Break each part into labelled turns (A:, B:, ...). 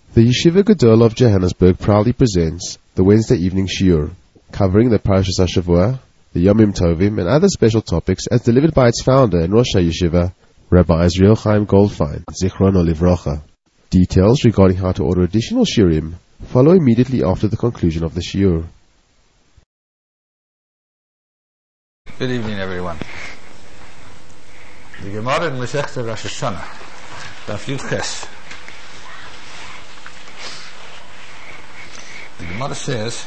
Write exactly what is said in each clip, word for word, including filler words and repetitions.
A: The Yeshiva Gedol of Johannesburg proudly presents the Wednesday evening shiur, covering the Parashas HaShavua, the Yomim Tovim, and other special topics as delivered by its founder and Rosh HaYeshiva, Rabbi Israel Chaim Goldfein, Zichrono Livrocha. Details regarding how to order additional shiurim follow immediately after the conclusion of the shiur.
B: Good evening, everyone. The Gemara in Masechta Rosh Hashanah, Daf Yud Ches. The Gemara says,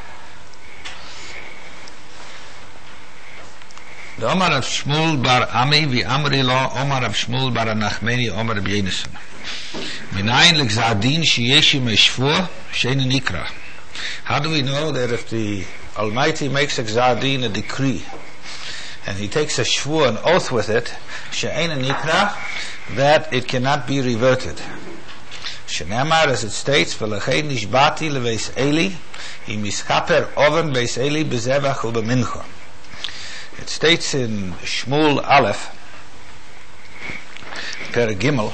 B: the Omar of Shmuel bar Ami vi Amri lo Omar of Shmuel bar Nachmeni Omar of Yenison. Minayin l'gzadin sheyeshi meshvur shein nikra. How do we know that if the Almighty makes a gzadin, a decree, and he takes a shvur, an oath with it, she'ein nikra, that it cannot be reverted? Shenamar, as it states, v'lechein nishbati leveis Eli, im ischaper oven beis Eli bezevach u'bemincha. It states in Shmuel Aleph, Per Gimel,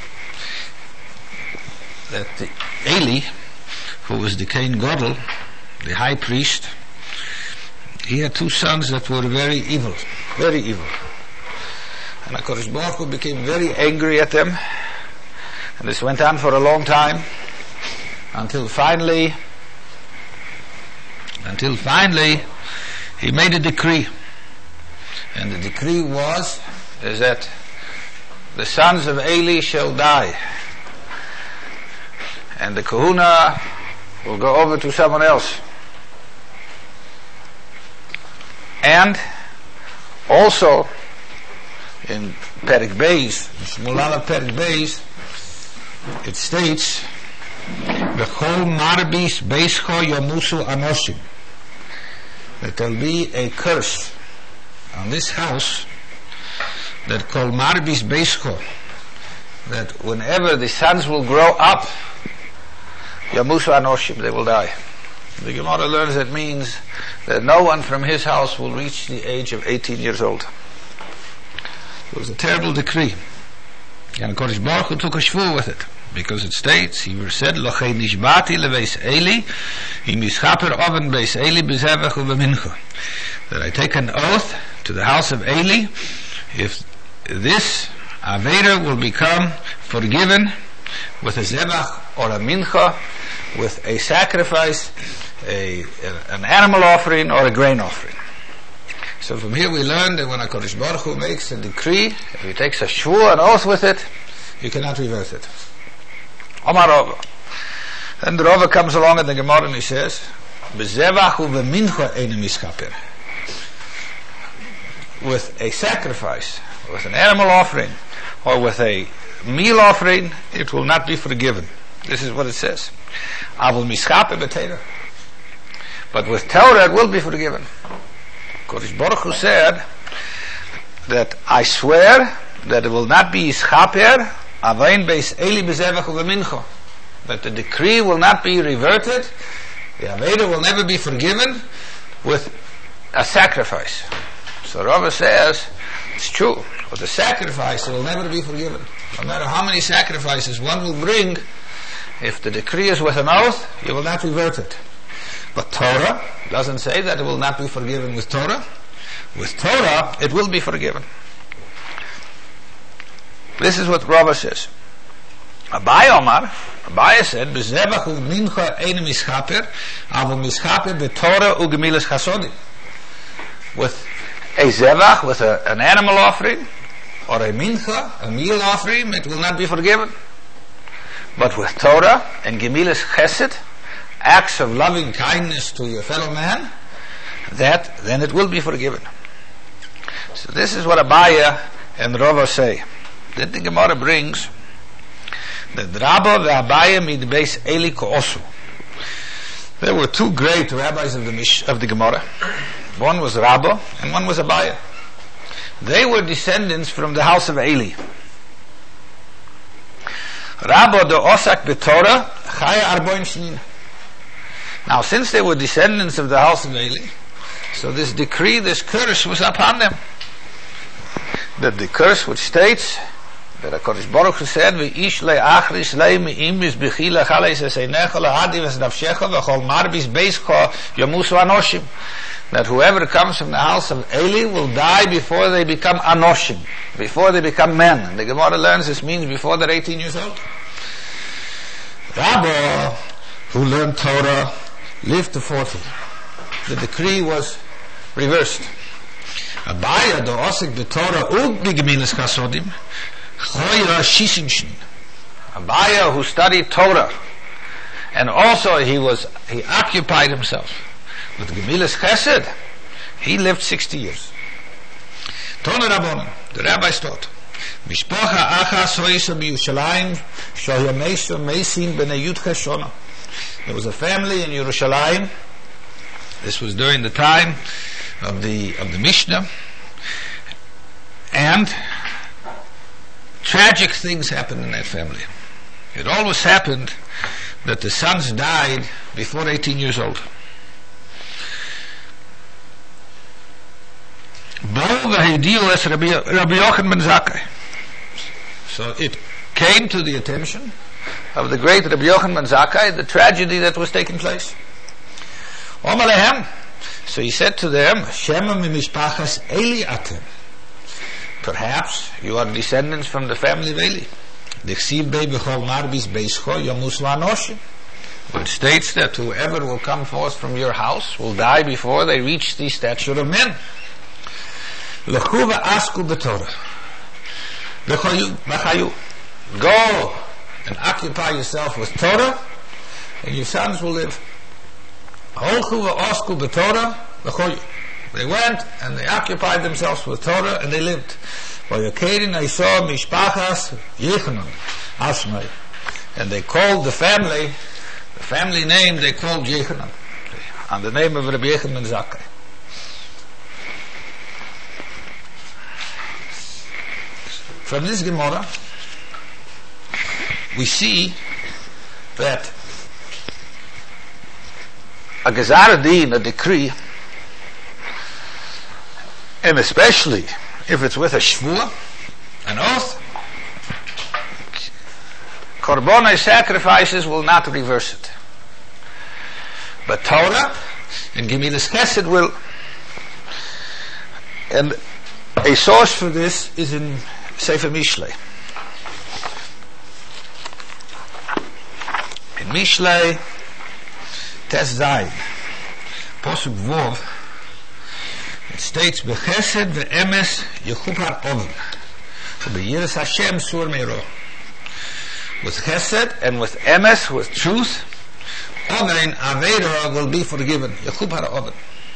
B: that the Eli, who was the Kohen Gadol, the high priest, he had two sons that were very evil, very evil. And HaKadosh Baruch Hu became very angry at them, and this went on for a long time, until finally, until finally, he made a decree. And the decree was, is that the sons of Eli shall die, and the kahuna will go over to someone else. And also in Perek Beis, Shmuel Aleph Perek Beis, it states, "V'chol marbis beischo yomusu anoshim," that there will be a curse on this house, that kol marbis beischo, that whenever the sons will grow up, yomusu anoshim, they will die. The Gemara learns that means that no one from his house will reach the age of eighteen years old. It was a terrible decree. And HaKadosh Baruch Hu took a shvur with it, because it states, he said, Lochei nishbati leveis Eli, im ischaper oven beis Eli bezevach u'bemincha, that I take an oath to the house of Eli, if this Aveda will become forgiven with a zevach or a mincha, with a sacrifice, a, an animal offering or a grain offering. So from here we learn that when HaKadosh Baruch Hu makes a decree, if he takes a shvur, an oath with it, you cannot reverse it. Omar Rava. Then the Rava comes along in the Gemara and he says, B'zevach u'v'mincha einem iskaper. With a sacrifice, with an animal offering, or with a meal offering, it will not be forgiven. This is what it says. Avul mischaper b'teira. But with Torah it will be forgiven. Kodesh Baruch Hu said that I swear that it will not be ischaper avain beis Eli bezevach u'v'mincha, that the decree will not be reverted, the Aveda will never be forgiven with a sacrifice. So Rava says it's true. With a sacrifice it will never be forgiven. No matter how many sacrifices one will bring, if the decree is with an oath, you will not revert it. But Torah doesn't say that it will not be forgiven with Torah. With Torah, it will be forgiven. This is what Rava says. Abai Omar, Abai said, "Bezevach u'mincha einem mischaper, avu mischaper beTorah u'gemilas chasodim." With a zevach, with a, an animal offering, or a mincha, a meal offering, it will not be forgiven. But with Torah and gemilas chesed, acts of loving kindness to your fellow man, that then it will be forgiven. So this is what Abaya and Rava say. Then the Gemara brings that Rabba ve'Abaya mid beis Eli ko'osu. There were two great rabbis of the Mish, of the Gemara. One was Rabba and one was Abaya. They were descendants from the house of Eli. Rabba de osak b'Torah chaya arboim shnina. Now, since they were descendants of the house of Eli, so this decree, this curse was upon them. That the curse which states that HaKadosh Baruch Hu said, V'ish le'achris le'imi'im v'zbichi le'chalei seseinecha le'hadi v'znavshecha v'chol marbis beischa yamusu anoshim. That whoever comes from the house of Eli will die before they become anoshim, before they become men. And the Gemara learns this means before they're eighteen years old. Rabbi, who learned Torah, lived to forty. The decree was reversed. Abaya, the osik the Torah, ug b'gemilas chasodim, choyra shishin. Abaya, who studied Torah, and also he was he occupied himself with Gemilas Chesed, he lived sixty years. Tona Rabbonim, the rabbis taught, Mishpacha achas hoisa b'Yushalayim, shoyameisha meisim b'nei Yudcha Shona. There was a family in Yerushalayim. This was during the time of the of the Mishnah, and tragic things happened in that family. It always happened that the sons died before eighteen years old. So it came to the attention of the great Rabbi Yochanan ben Zakkai, the tragedy that was taking place. So he said to them, perhaps you are descendants from the family of Eli. It states that whoever will come forth from your house will die before they reach the stature of men. Lechu v'asku b'Torah. Go and occupy yourself with Torah, and your sons will live. Holchu v'asku b'Torah. They went and they occupied themselves with Torah, and they lived. And they called the family, the family name they called Yechanan, on the name of Rabbi Yochanan ben Zakkai. From this Gemara, we see that a Gezar Din, a decree, and especially if it's with a shvua, an oath, korbanei sacrifices will not reverse it. But Torah and Gemilas Chesed will. And a source for this is in Sefer Mishlei. In Mishlei, Tes Zayin, Posuk Vov, it states, B'chesed v'emes yechupar oven, v'yiras Hashem sur meiro. With chesed and with emes, with truth, oven, avera will be forgiven, yechupar oven.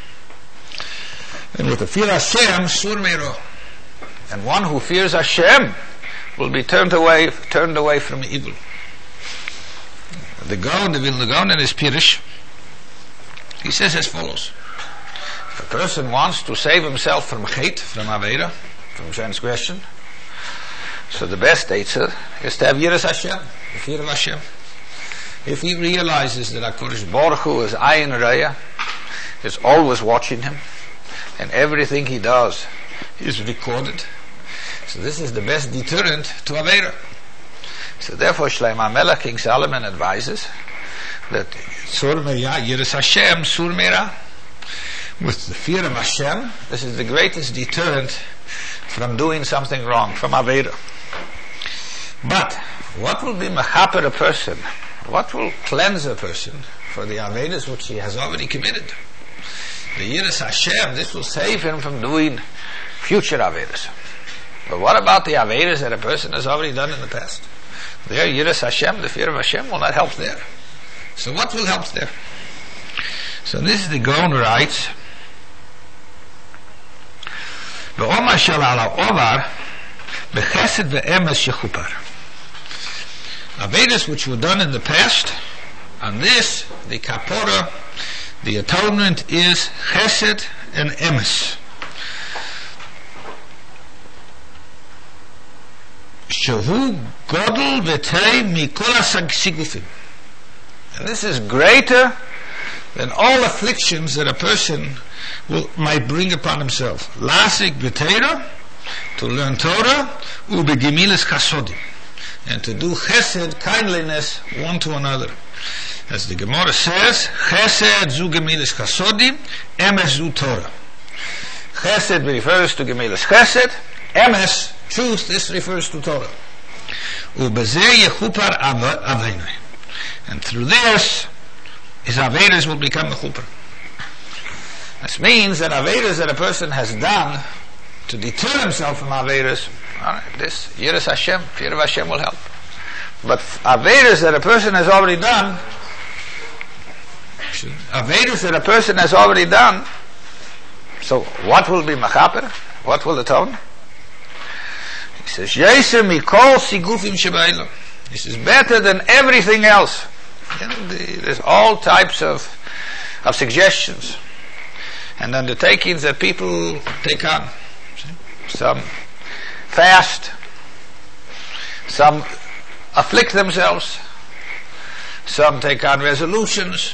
B: And with the fear Hashem, sur meiro. And one who fears Hashem will be turned away, turned away from evil. The Gaon, the Vilna Gaon in his Pirish, he says as follows: if a person wants to save himself from chet, from avera, from transgression, so the best answer is to have yiras Hashem, the fear of Hashem. If he realizes that HaKadosh Baruch Hu is ayin raya, is always watching him, and everything he does is recorded, so this is the best deterrent to avera. So therefore Shlomo HaMelech, King Solomon, advises that Sur Meira, Yiras Hashem, Sur Meira, with the fear of Hashem, this is the greatest deterrent from doing something wrong, from avera. But what will be mechaper a person? What will cleanse a person for the averas which he has already committed? The Yiras Hashem, this will save him from doing future averas. But what about the averas that a person has already done in the past? There, Yiras Hashem, the fear of Hashem, will not help there. So what will help there? So this is the Gaon writes, Ve'oma shel ala ovar bechesed ve'emes shechupar. Averas which were done in the past, on this, the kapora, the atonement is chesed and emes. Shehu godel v'tei mikol ha'sigufim. And this is greater than all afflictions that a person will, might bring upon himself. Lasik v'teira to learn Torah, ubegemilas chasodim, and to do chesed, kindliness, one to another. As the Gemara says, chesed zu gemilas chasodim, emes zu Torah. Chesed refers to gemilas chesed, emes, truth, this refers to Torah. Ubezeh yechupar aveinu. And through this, his avedas will become mechupar. This means that avedas that a person has done to deter himself from avedas, alright, this Yiras Hashem, fear of Hashem will help. But avedas that a person has already done, avedas that a person has already done, so what will be machaper? What will atone? He says, Yesem mikol sigufim shebaylam. This is better than everything else. You know, the, there's all types of of suggestions and undertakings that people take on. Some fast, some afflict themselves, some take on resolutions,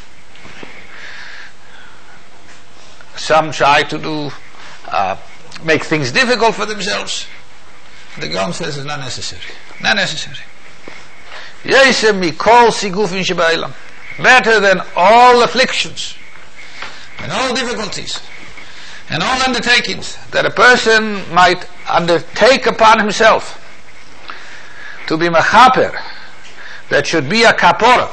B: some try to do uh, make things difficult for themselves. The Gaon says it's not necessary. Not necessary. Yesem mikol sigufin shebaylam. Better than all afflictions and all difficulties and all undertakings that a person might undertake upon himself to be mechaper, that should be a kapora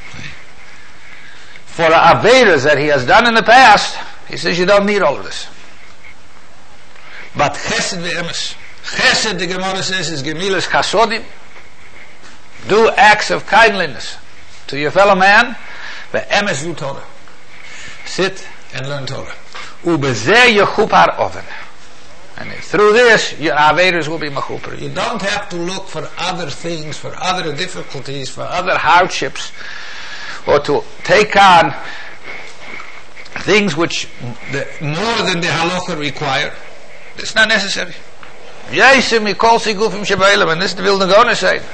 B: for avedas that he has done in the past. He says you don't need all of this. But chesed ve'emes, chesed, the Gemara says, is gemilas chasodim. Do acts of kindliness to your fellow man. Ve'emes du Torah. Sit and learn Torah. Ubezeh yechupar oven. And through this, your avedas will be mechupar. You don't have to look for other things, for other difficulties, for other hardships, or to take on things which the, more than the halacha require. It's not necessary. Yesem mikol sigufim shebaylam, and this is the Vilna Gaon is saying.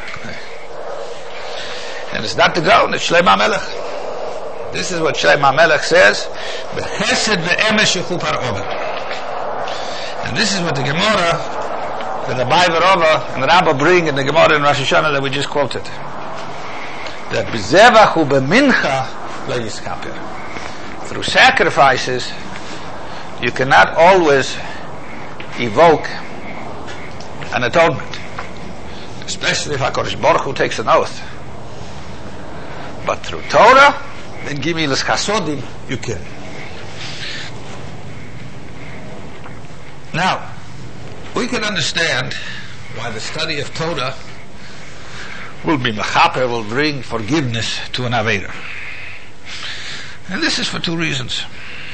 B: And it's not the Gaon, it's Shlomo HaMelech. This is what Shlomo HaMelech says. B'chesed ve'emes yechupar oven. And this is what the Gemara, that the Bible Rava and the Rabbah bring in the Gemara in Rosh Hashanah that we just quoted. That b'zevach u'b'mincha lo yiskaper. Through sacrifices, you cannot always evoke an atonement, especially if HaKadosh Baruch Hu takes an oath. But through Torah, then gemilas chasodim, you can. Now, we can understand why the study of Torah will be mechaper, will bring forgiveness to an avera. And this is for two reasons.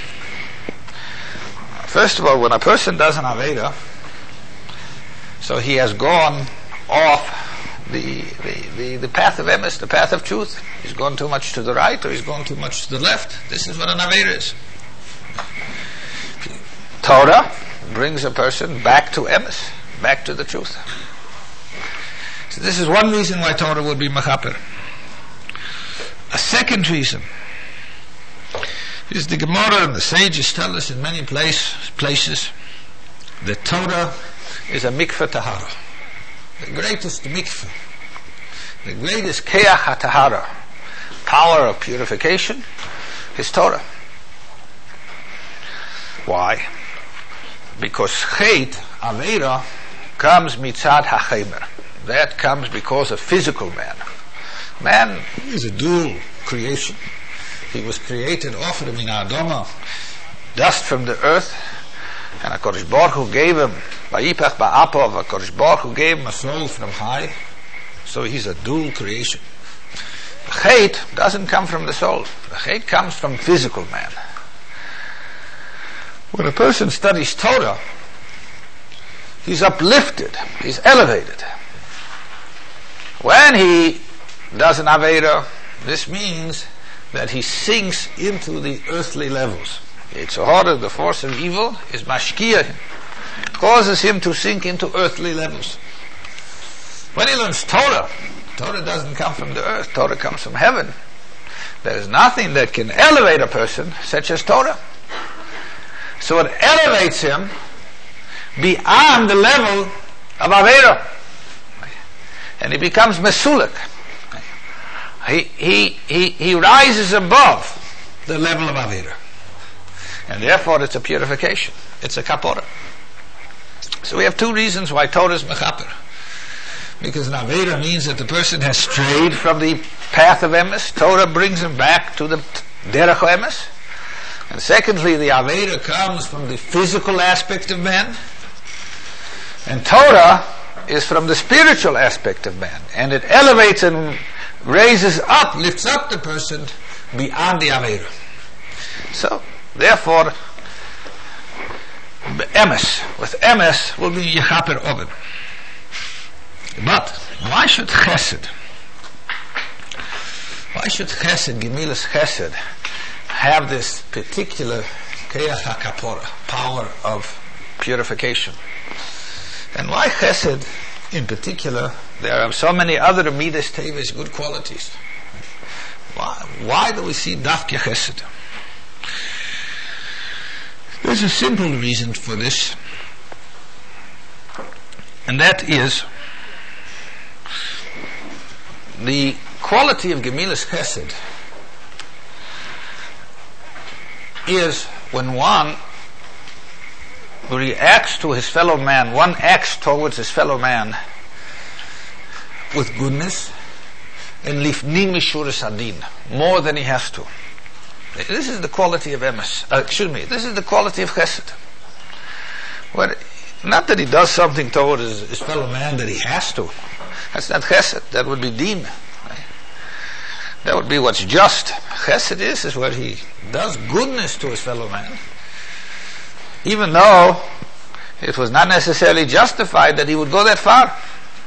B: First of all, when a person does an avera, so he has gone off the, the, the, the path of emes, the path of truth. He's gone too much to the right or he's gone too much to the left. This is what an avera is. Torah brings a person back to emes, back to the truth. So this is one reason why Torah would be mechaper. A second reason is the Gemara and the sages tell us in many place, places that Torah is a mikveh tahara. The greatest mikveh, the greatest keach ha-tahara, power of purification, is Torah. Why? Because chet, avera, comes mitzad ha-chemer. That comes because of physical man. Man is a dual creation. He was created offered min Adama, dust from the earth, and HaKadosh Baruch Hu gave him, Vayipach ba'apav, HaKadosh Baruch Hu gave him a soul from high, so he's a dual creation. The chet doesn't come from the soul. The chet comes from physical man. When a person studies Torah, he's uplifted, he's elevated. When he does an avera, this means that he sinks into the earthly levels. Yetzer hara, the force of evil, is mashkia him, causes him to sink into earthly levels. When he learns Torah, Torah doesn't come from the earth, Torah comes from heaven. There is nothing that can elevate a person such as Torah. So it elevates him beyond the level of Avera. And he becomes Mesulik. He, he, he, he rises above the level of Avera. And therefore it's a purification. It's a kapora. So we have two reasons why Torah is mechaper. Because an Avera means that the person has strayed from the path of emes. Torah brings him back to the derech emes. And secondly, the Avera comes from the physical aspect of man. And Torah is from the spiritual aspect of man. And it elevates and raises up, lifts up the person beyond the Avera. So, therefore, emes, with emes will be yechaper oven. But why should chesed, why should chesed, gemilas chesed, have this particular keach hakapora, power of purification? And why chesed in particular? There are so many other midas tevis, good qualities. Why, why do we see dafke chesed? There's a simple reason for this, and that is the quality of gemilas chesed is when one reacts to his fellow man, one acts towards his fellow man with goodness and lifnim mishuras adin, more than he has to. This is the quality of emes. Uh, excuse me. This is the quality of chesed. Well, not that he does something towards his, his fellow man that he has to. That's not chesed. That would be din. Right? That would be what's just. Chesed is is where he does goodness to his fellow man, even though it was not necessarily justified that he would go that far.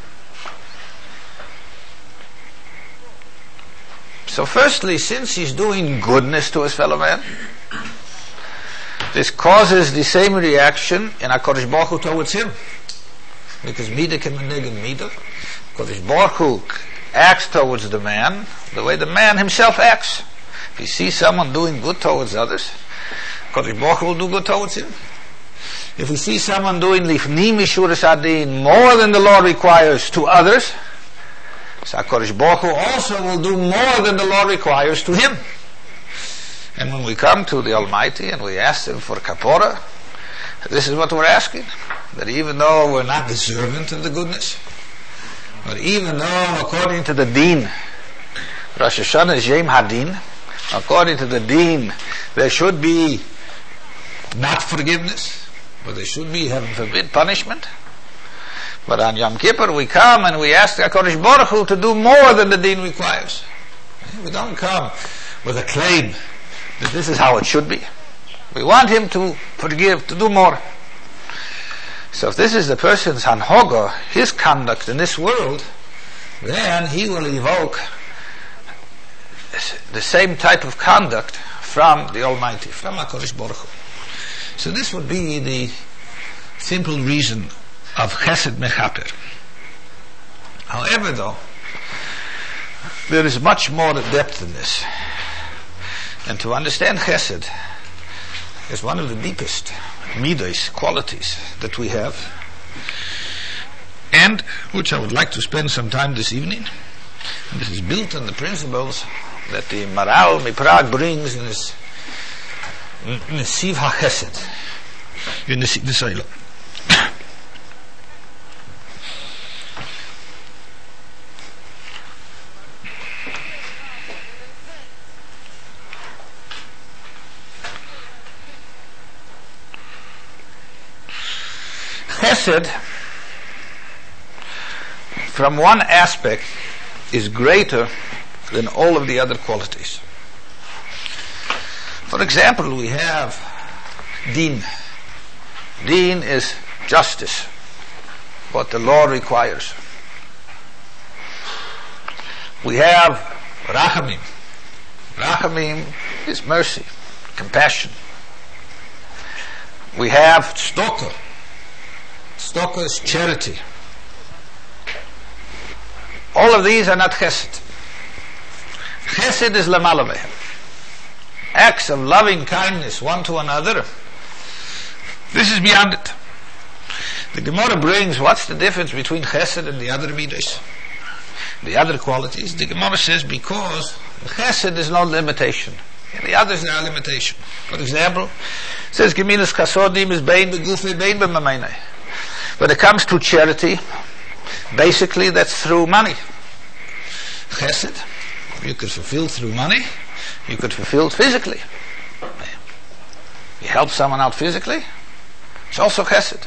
B: So firstly, since he's doing goodness to his fellow man, this causes the same reaction in HaKadosh Baruch Hu towards him. Because Midah can menegen Midah. HaKadosh Baruch Hu acts towards the man the way the man himself acts. If he sees someone doing good towards others, HaKadosh Baruch Hu will do good towards him. If we see someone doing lifnim mishuras adin, more than the law requires to others, so HaKadosh Baruch Hu also will do more than the law requires to him. And when we come to the Almighty and we ask Him for kapora, this is what we're asking. That even though we're not deserving of the goodness, but even though according to the Deen, Rosh Hashanah is Yom Hadin, according to the Deen, there should be not forgiveness, but there should be, heaven forbid, punishment. But on Yom Kippur we come and we ask HaKadosh Baruch Hu to do more than the Deen requires. We don't come with a claim that this is how it should be. We want Him to forgive, to do more. So if this is the person's hanhoga, his conduct in this world, then he will evoke the same type of conduct from the Almighty, from HaKadosh Baruch Hu. So this would be the simple reason of chesed mechaper. However, though, there is much more depth in this. And to understand chesed is one of the deepest midos, qualities that we have, and which I would like to spend some time this evening. And this is built on the principles that the Maral Miprag brings in his Nesiv HaChesed, in the Soila. Chesed, from one aspect, is greater than all of the other qualities. For example, we have Deen. Deen is justice, what the law requires. We have Rachamim. Rachamim is mercy, compassion. We have Tzedakah. Tzedakah is charity. All of these are not chesed. Chesed is lamala mehem. Acts of loving kindness one to another. This is beyond it. The Gemara brings, what's the difference between chesed and the other midos, the other qualities? The Gemara says because chesed is no limitation, and the others are limitation. For example, it says gemilas chasodim is bein begufe bein b'mamaynai. When it comes to charity, basically that's through money. Chesed, you could fulfill through money, you could fulfill it physically. You help someone out physically, it's also chesed.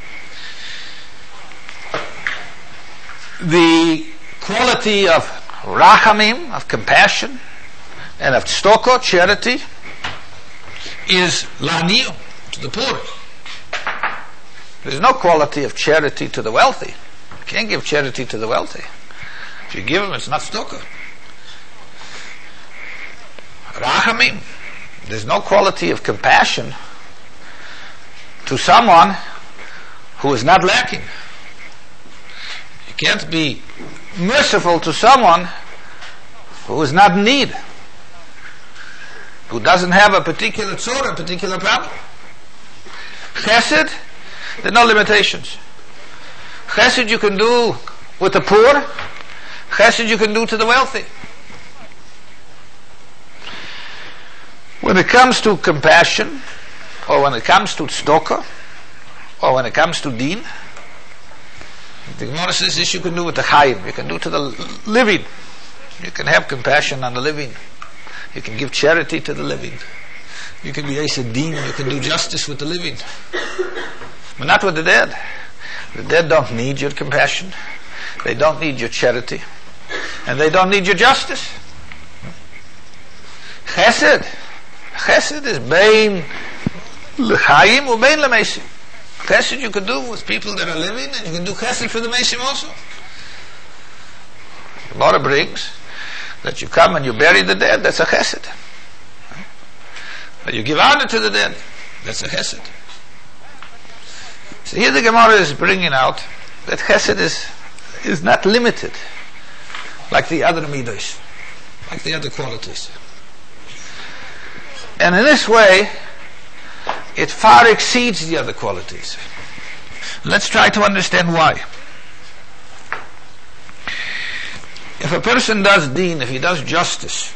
B: The quality of rachamim, of compassion, and of tzedakah, charity, is la'aniyim, to the poor. There's no quality of charity to the wealthy. You can't give charity to the wealthy. If you give them, it's not tzedakah. Rachamim, there's no quality of compassion to someone who is not lacking. You can't be merciful to someone who is not in need, who doesn't have a particular tzora, a particular problem. Chesed, there are no limitations. Chesed you can do with the poor, chesed you can do to the wealthy. When it comes to compassion, or when it comes to tzedakah, or when it comes to deen, the Gemara says this you can do with the chayim, you can do to the living. You can have compassion on the living. You can give charity to the living. You can be Eised Din, you can do justice with the living. But not with the dead. The dead don't need your compassion. They don't need your charity. And they don't need your justice. Chesed. Chesed is bein l'chayim u bein l'meisim. Chesed you can do with people that are living, and you can do chesed for the meisim also. The Gemara brings that you come and you bury the dead, that's a chesed. But you give honor to the dead, that's a chesed. So here the Gemara is bringing out that chesed is, is not limited like the other midos, like the other qualities. And in this way, it far exceeds the other qualities. Let's try to understand why. If a person does deen, if he does justice,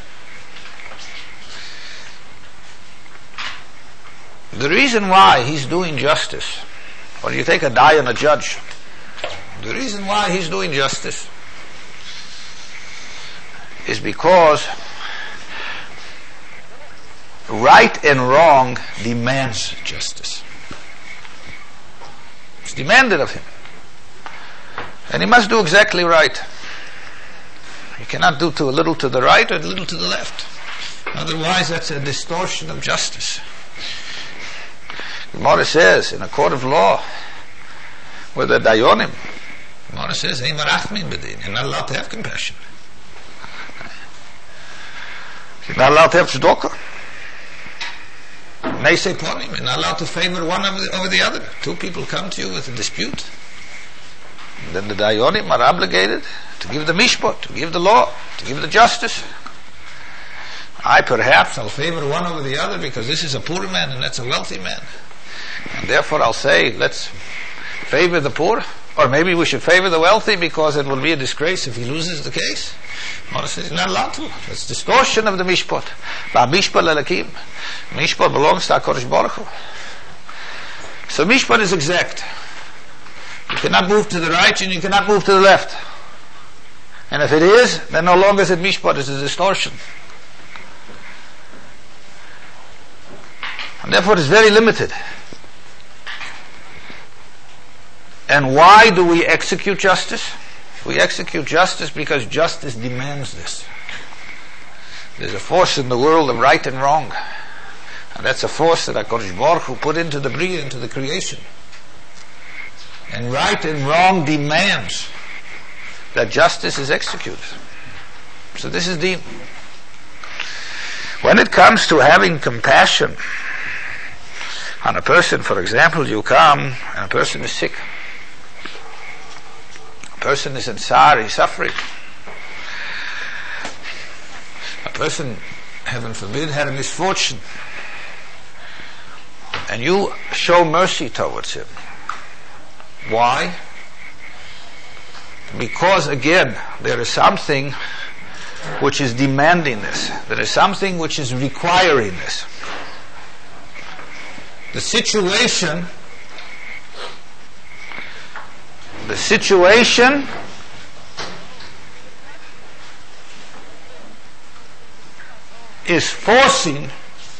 B: the reason why he's doing justice, or you take a die on a judge, the reason why he's doing justice is because right and wrong demands justice. It's demanded of him. And he must do exactly right. You cannot do too little to the right or a little to the left. Otherwise that's a distortion of justice. Gemara says in a court of law where the dayonim, Gemara says, you're not allowed to have compassion. You're not allowed to have tzedakah. Meisei ponim, you're not allowed to favor one over the, over the other. Two people come to you with a dispute. And then the dayonim are obligated to give the mishpat, to give the law, to give the justice. I perhaps I'll favor one over the other because this is a poor man and that's a wealthy man. And therefore I'll say, let's favor the poor, or maybe we should favor the wealthy because it will be a disgrace if he loses the case. Honestly, he's not allowed to. It's distortion of the mishpat. Mishpat lelakim. Mishpat belongs to HaKadosh Baruch Hu. So mishpat is exact. You cannot move to the right and you cannot move to the left. And if it is, then no longer is it mishpat, it's a distortion. And therefore it's very limited. And why do we execute justice? We execute justice because justice demands this. There's a force in the world of right and wrong. And that's a force that HaKadosh Baruch Hu put into the Bria, into the creation. And right and wrong demands that justice is executed. So this is deen. When it comes to having compassion on a person, for example, you come and a person is sick. A person is in sorrow, he's suffering. A person, heaven forbid, had a misfortune. And you show mercy towards him. Why? Because again, there is something which is demanding this. There is something which is requiring this. The situation, the situation is forcing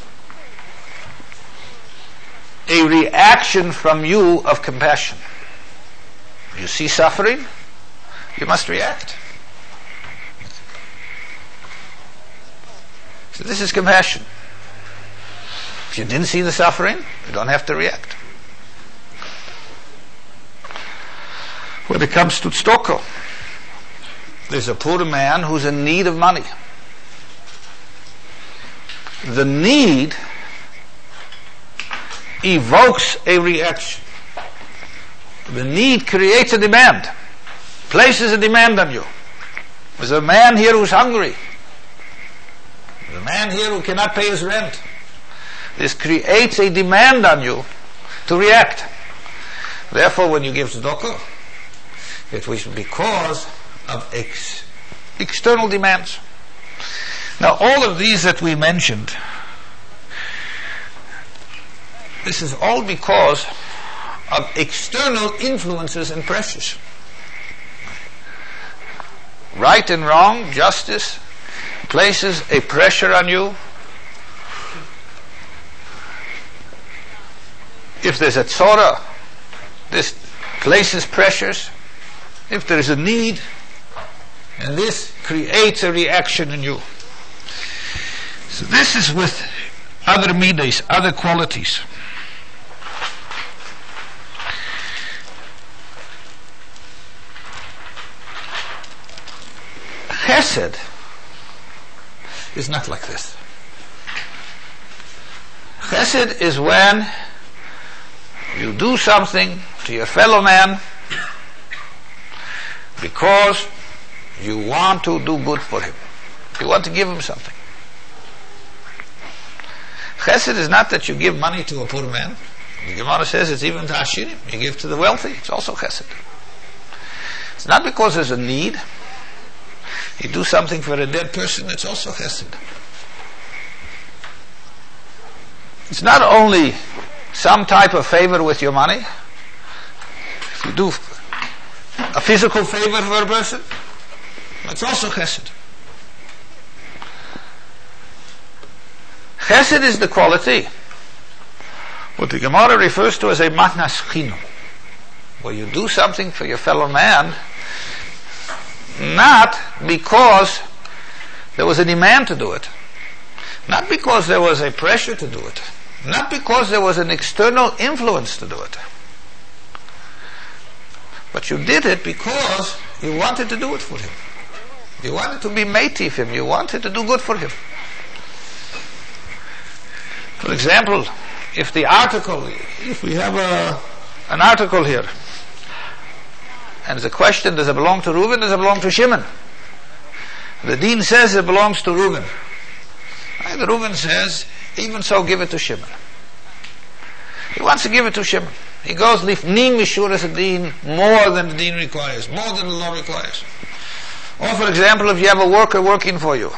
B: a reaction from you of compassion. You see suffering, you must react. So this is compassion. If you didn't see the suffering, you don't have to react. When it comes to tzedakah, there's a poor man who's in need of money. The need evokes a reaction. The need creates a demand, places a demand on you. There's a man here who's hungry. There's a man here who cannot pay his rent. This creates a demand on you to react. Therefore, when you give tzedakah, it was because of ex- external demands. Now, all of these that we mentioned, this is all because of external influences and pressures. Right and wrong, justice, places a pressure on you. If there's a tzora, this places pressures. If there is a need, and this creates a reaction in you. So this is with other midas, other qualities. Chesed is not like this. Chesed is when you do something to your fellow man because you want to do good for him. You want to give him something. Chesed is not that you give money to a poor man. The Gemara says it's even to Ashirim. You give to the wealthy. It's also chesed. It's not because there's a need. You do something for a dead person. It's also chesed. It's not only some type of favor with your money. If you do a physical favor for a person, that's also chesed. Chesed is the quality what the Gemara refers to as a matnas chinam, where you do something for your fellow man not because there was a demand to do it, not because there was a pressure to do it, not because there was an external influence to do it, but you did it because you wanted to do it for him. You wanted to be meitiv him. You wanted to do good for him. For example, if the article, if we have a, an article here, and there's a question, does it belong to Reuben, does it belong to Shimon? The Dean says it belongs to Reuben. And Reuben says, even so, give it to Shimon. He wants to give it to Shimon. He goes, lifnim mishur as a Dean, more than the Dean requires, more than the law requires. Or for example, if you have a worker working for you,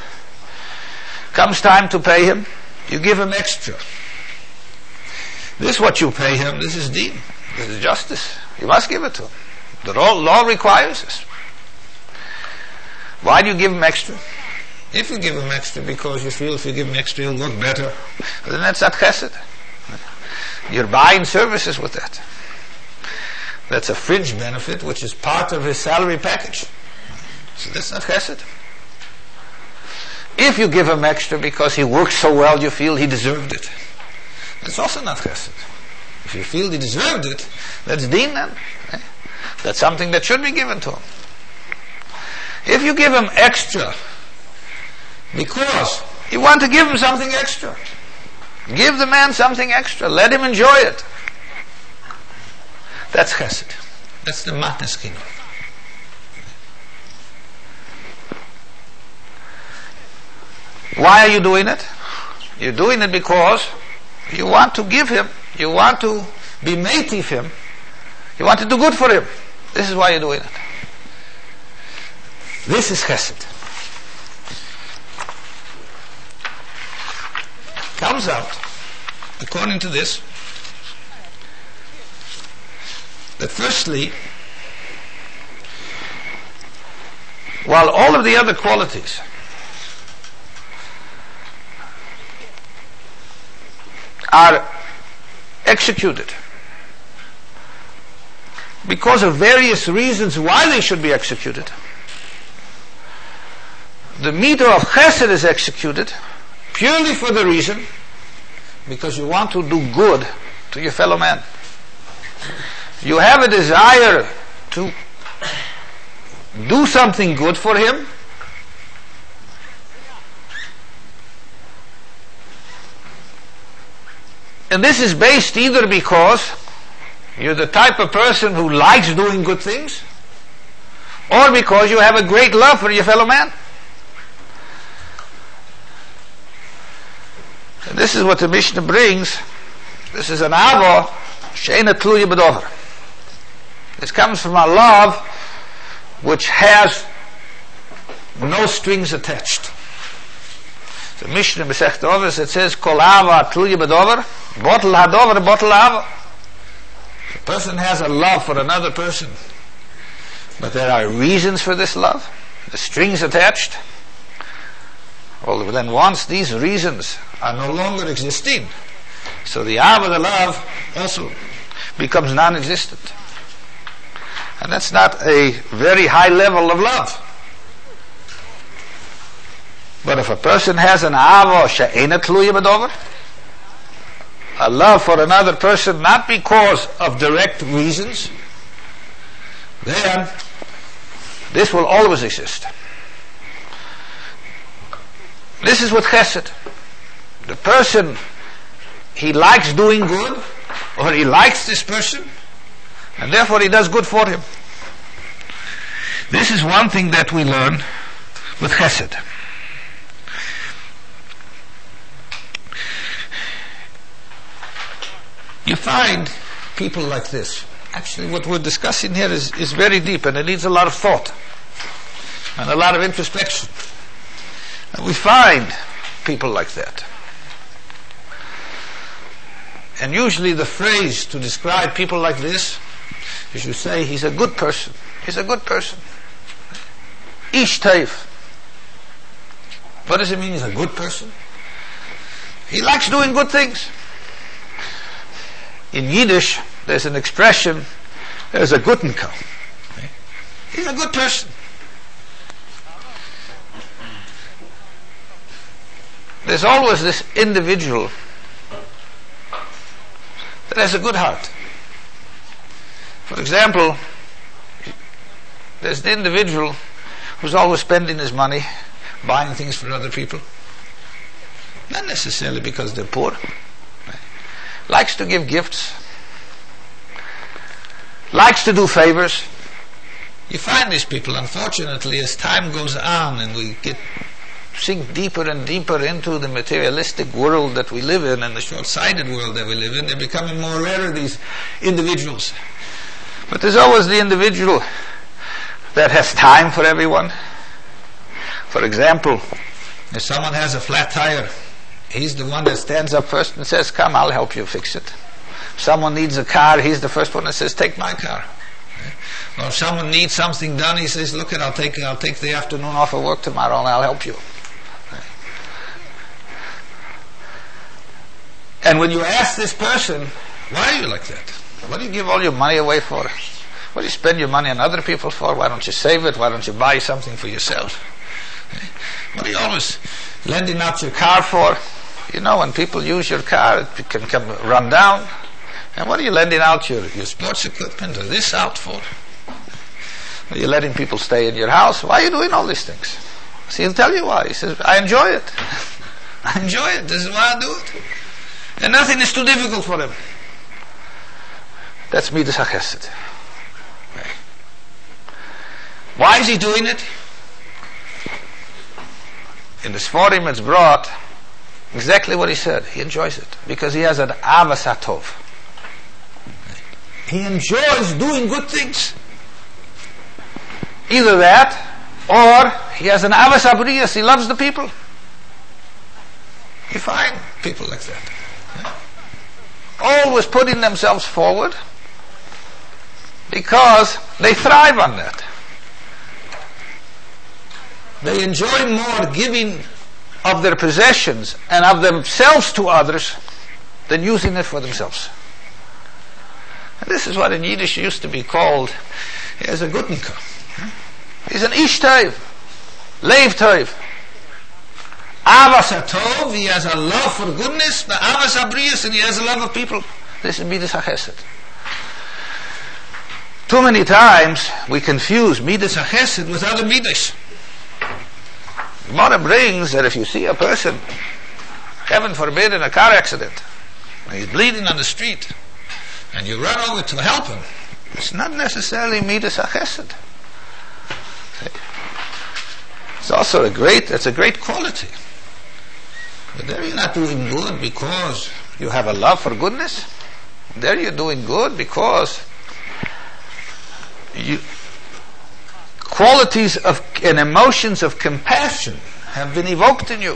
B: comes time to pay him, you give him extra. This is what you pay him, this is Deen, this is justice. You must give it to him. The law requires this. Why do you give him extra? If you give him extra because you feel if you give him extra he'll work better, then that's not chesed. You're buying services with that. That's a fringe benefit which is part of his salary package. So that's not chesed. If you give him extra because he works so well you feel he deserved it, that's also not chesed. If you feel he deserved it, that's deen then. Eh? That's something that should be given to him. If you give him extra because you want to give him something extra, give the man something extra, let him enjoy it, that's chesed. That's the matnas chinam. Why are you doing it? You're doing it because you want to give him, you want to be meitiv him, You want to do good for him. This is why you're doing it. This is chesed. Comes out, according to this, that firstly, while all of the other qualities are executed because of various reasons why they should be executed, the meter of chesed is executed purely for the reason because you want to do good to your fellow man. You have a desire to do something good for him, and this is based either because you're the type of person who likes doing good things, or because you have a great love for your fellow man. And this is what the Mishnah brings. This is an avo she'eina tluya b'dover. This comes from a love which has no strings attached. The Mishnah Masechet Avos, it says kol ava tluya b'dover, bottle hadover, bottle ava. The person has a love for another person, but there are reasons for this love, the strings attached. Well, then once these reasons are no longer existing, so the ava, the love, also becomes non-existent. And that's not a very high level of love. But if a person has an ava she'eina tluya b'dover, a love for another person not because of direct reasons, then this will always exist. This is with chesed. The person, he likes doing good, or he likes this person, and therefore he does good for him. This is one thing that we learn with chesed. You find people like this. Actually, what we're discussing here is, is very deep, and it needs a lot of thought and a lot of introspection. And we find people like that. And usually the phrase to describe people like this is you say, he's a good person. He's a good person. Ish tov. What does it mean he's a good person? He likes doing good things. In Yiddish, there's an expression, there's a guten Kerl. He's a good person. There's always this individual that has a good heart. For example, there's the individual who's always spending his money buying things for other people. Not necessarily because they're poor. Likes to give gifts. Likes to do favors. You find these people, unfortunately, as time goes on and we get sink deeper and deeper into the materialistic world that we live in and the short-sighted world that we live in, they're becoming more rare, these individuals. But there's always the individual that has time for everyone. For example, if someone has a flat tire, he's the one that stands up first and says, come, I'll help you fix it. If someone needs a car, he's the first one that says, take my car. Or if someone needs something done, he says, look, I'll take, I'll take the afternoon off of work tomorrow and I'll help you. And when you ask this person, why are you like that? What do you give all your money away for? What do you spend your money on other people for? Why don't you save it? Why don't you buy something for yourself? What are you always lending out your car for? You know, when people use your car, it can come run down. And what are you lending out your, your sports equipment or this out for? Are you letting people stay in your house? Why are you doing all these things? So he'll tell you why. He says, I enjoy it. I enjoy it. This is why I do it. And nothing is too difficult for him. That's Midas HaChesed. Why is he doing it? In the Sforim it's brought exactly what he said. He enjoys it because he has an Avas HaTov. He enjoys doing good things. Either that, or he has an avas abriyas, he loves the people. You find people like that. Yeah? Always putting themselves forward because they thrive on that. They enjoy more giving of their possessions and of themselves to others than using it for themselves. And this is what in Yiddish used to be called, he has a gutnika. He's an ish tov, leiv tov. Avas hatov, he has a love for goodness, the avas abriyas, and he has a love of people. This is midas hachesed. Too many times we confuse midas hachesed with other midas. Gemara brings that if you see a person, heaven forbid, in a car accident, and he's bleeding on the street, and you run over to help him, it's not necessarily midas hachesed. It's also a great, it's a great quality. But there you're not doing good because you have a love for goodness. There you're doing good because you, qualities of and emotions of compassion have been evoked in you.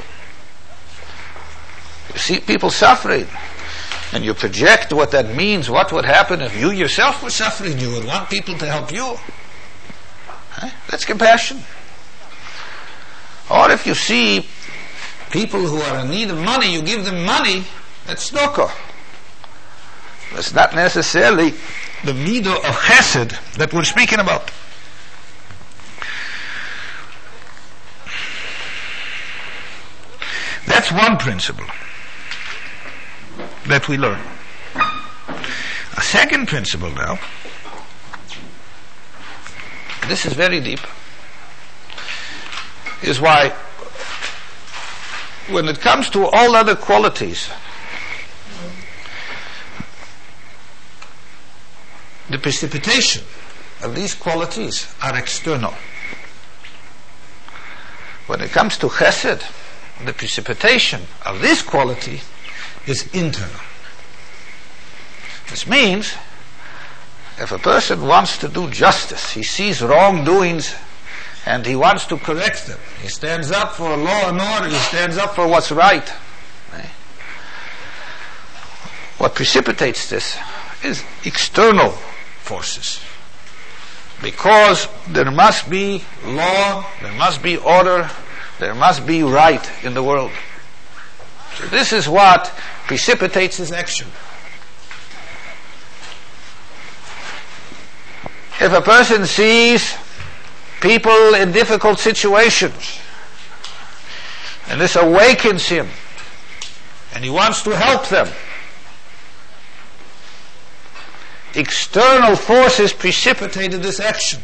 B: You see people suffering, and you project what that means. What would happen if you yourself were suffering? You would want people to help you. Huh? That's compassion. Or if you see people who are in need of money, you give them money, that's tzedakah. That's not necessarily the midah of chesed that we're speaking about. That's one principle that we learn. A second principle now, this is very deep, is why when it comes to all other qualities, the precipitation of these qualities are external. When it comes to chesed, the precipitation of this quality is internal. This means if a person wants to do justice, he sees wrongdoings and he wants to correct them. He stands up for law and order. He stands up for what's right. Right? What precipitates this is external forces. Because there must be law, there must be order, there must be right in the world. So this is what precipitates his action. If a person sees people in difficult situations, and this awakens him, and he wants to help them, external forces precipitated this action.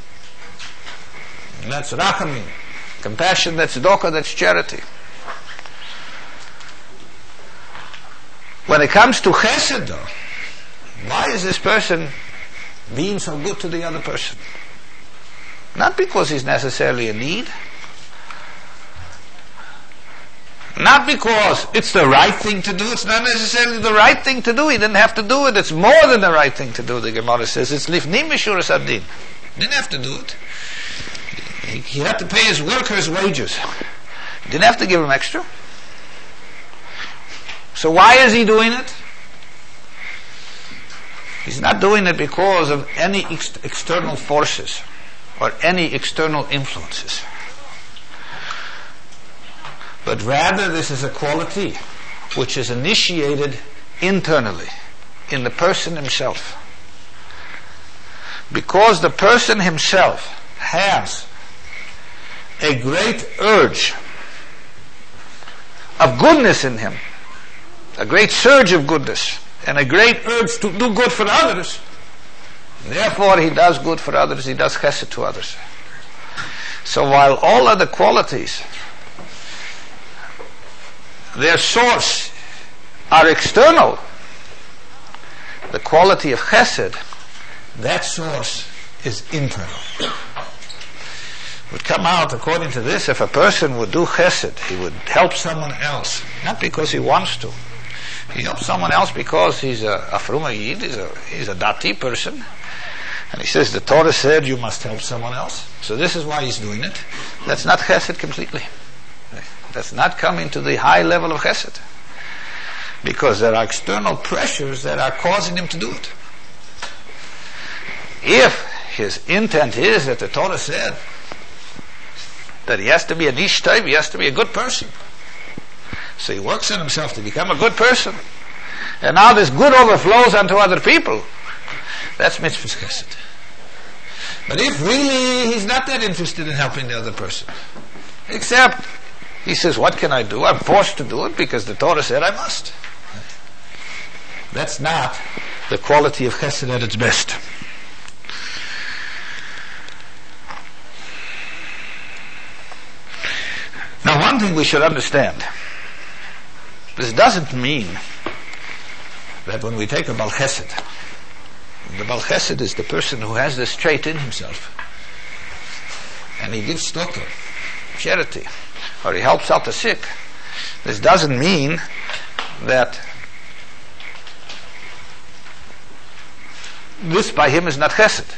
B: And that's rachamim, compassion, that's tzedakah, that's charity. When it comes to chesed, though, why is this person being so good to the other person? Not because he's necessarily in need. Not because it's the right thing to do. It's not necessarily the right thing to do. He didn't have to do it. It's more than the right thing to do, the Gemara says. It's lifnim mishuras adin. Didn't have to do it. He, he had to pay his workers wages. He didn't have to give them extra. So why is he doing it? He's not doing it because of any ex- external forces or any external influences. But rather this is a quality which is initiated internally in the person himself. Because the person himself has a great urge of goodness in him, a great surge of goodness, and a great urge to do good for others. Therefore he does good for others, he does chesed to others. So while all other qualities, their source are external, the quality of chesed, that source is internal. Would come out according to this, if a person would do chesed, he would help someone else, not because he wants to, He helps someone else because he's a, a fruma yid, he's a, he's a dati person. And he says, the Torah said you must help someone else. So this is why he's doing it. That's not chesed completely. That's not coming to the high level of chesed. Because there are external pressures that are causing him to do it. If his intent is that the Torah said that he has to be an ish tov, he has to be a good person. So he works on himself to become a good person. And now this good overflows onto other people. That's mitzvah chesed. But if really he's not that interested in helping the other person, except he says, what can I do? I'm forced to do it because the Torah said I must. That's not the quality of chesed at its best. Now, one thing we should understand, this doesn't mean that when we take a Bal Chesed, the Bal Chesed is the person who has this trait in himself, and he gives tzedakah, charity, or he helps out the sick. This doesn't mean that this by him is not Chesed,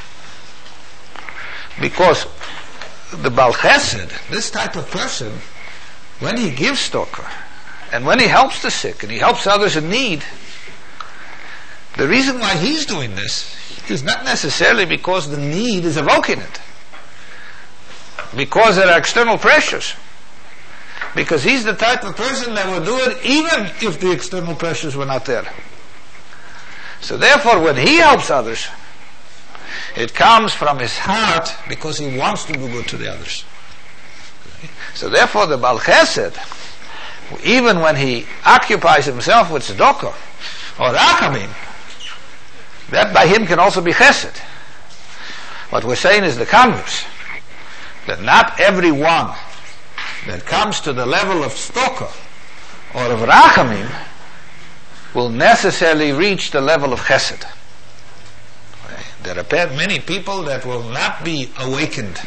B: because the Bal Chesed, this type of person, when he gives tzedakah, and when he helps the sick, and he helps others in need, the reason why he's doing this is not necessarily because the need is evoking it, because there are external pressures, because he's the type of person that will do it even if the external pressures were not there. So therefore, when he helps others, it comes from his heart because he wants to do good to the others. Okay? So therefore, the Bal Chesed, even when he occupies himself with tzedakah or rachamim, that by him can also be chesed. What we're saying is the converse, that not everyone that comes to the level of tzedakah or of rachamim will necessarily reach the level of chesed. There are many people that will not be awakened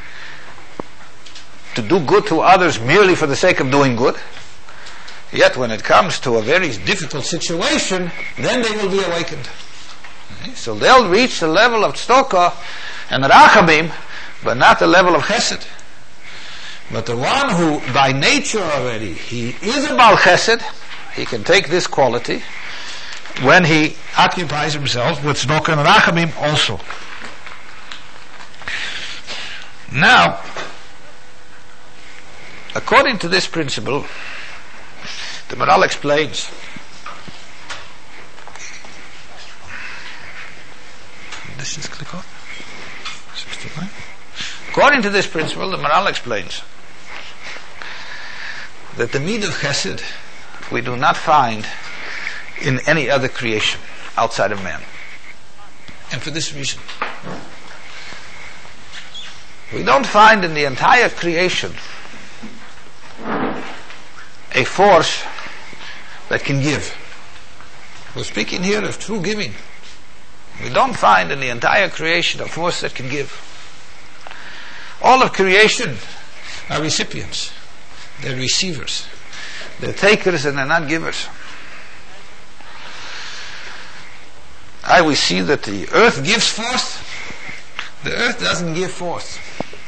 B: to do good to others merely for the sake of doing good. Yet when it comes to a very difficult situation, then they will be awakened. Okay? So they'll reach the level of tzedakah and rachamim, but not the level of chesed. But the one who, by nature already, he is a Bal Chesed, he can take this quality when he occupies himself with tzedakah and rachamim also. Now, according to this principle, the Maharal explains this is click on sixty-nine. According to this principle, the Maharal explains that the need of chesed we do not find in any other creation outside of man. And for this reason, we don't find in the entire creation a force that can give. We're speaking here of true giving. We don't find in the entire creation a force that can give. All of creation are recipients. They're receivers. They're takers and they're not givers. I we see that the earth gives forth. The earth doesn't give forth.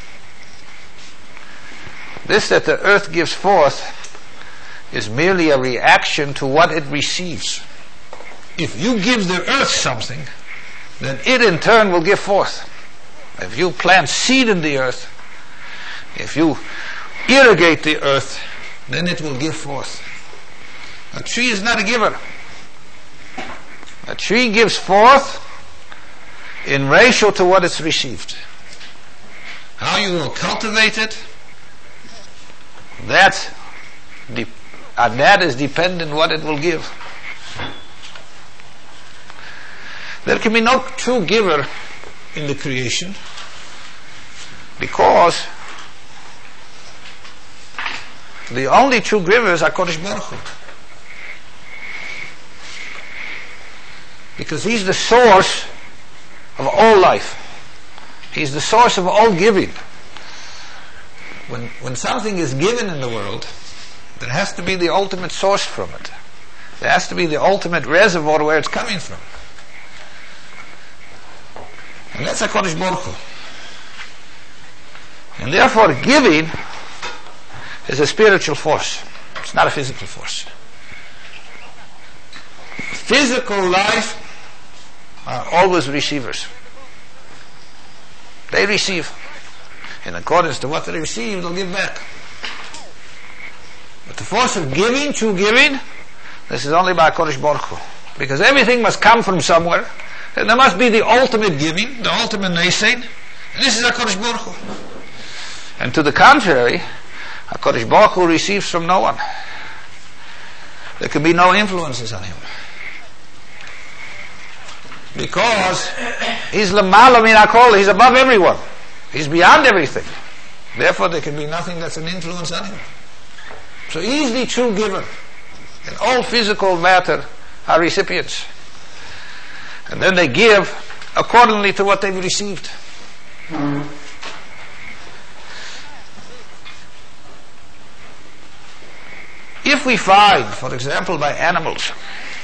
B: This that the earth gives forth is merely a reaction to what it receives. If you give the earth something, then it in turn will give forth. If you plant seed in the earth, if you irrigate the earth, then it will give forth. A tree is not a giver. A tree gives forth in ratio to what it's received. How you will cultivate it, that's de- and that is dependent on what it will give. There can be no true giver in the creation because the only true givers are Kodesh Baruch Hu. Because He's the source of all life. He's the source of all giving. When, when something is given in the world, there has to be the ultimate source from it. There has to be the ultimate reservoir where it's coming from. And that's HaKadosh Baruch Hu. And therefore giving is a spiritual force. It's not a physical force. Physical life are always receivers. They receive. In accordance to what they receive, they'll give back. But the force of giving, true giving, this is only by HaKadosh Baruch Hu. Because everything must come from somewhere. And there must be the ultimate giving, the ultimate Nesein. And this is HaKadosh Baruch Hu. And to the contrary, HaKadosh Baruch Hu receives from no one. There can be no influences on him. Because he's Lamala min hakol, he's above everyone. He's beyond everything. Therefore there can be nothing that's an influence on him. So he's the true giver. And all physical matter are recipients. And then they give accordingly to what they've received. Mm-hmm. If we find, for example, by animals,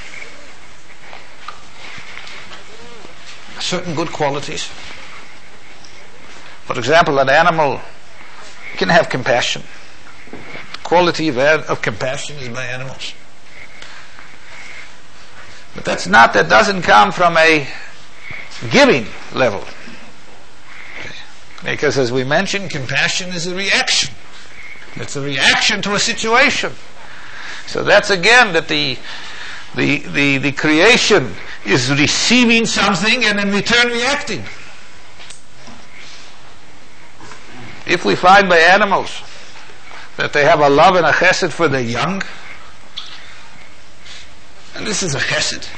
B: certain good qualities, for example, an animal can have compassion. The quality of, of compassion is by animals. But that's not, that doesn't come from a giving level. Okay. Because as we mentioned, compassion is a reaction. It's a reaction to a situation. So that's again that the, the, the, the creation is receiving something and in return reacting. If we find by animals that they have a love and a chesed for the young, and this is a chesed,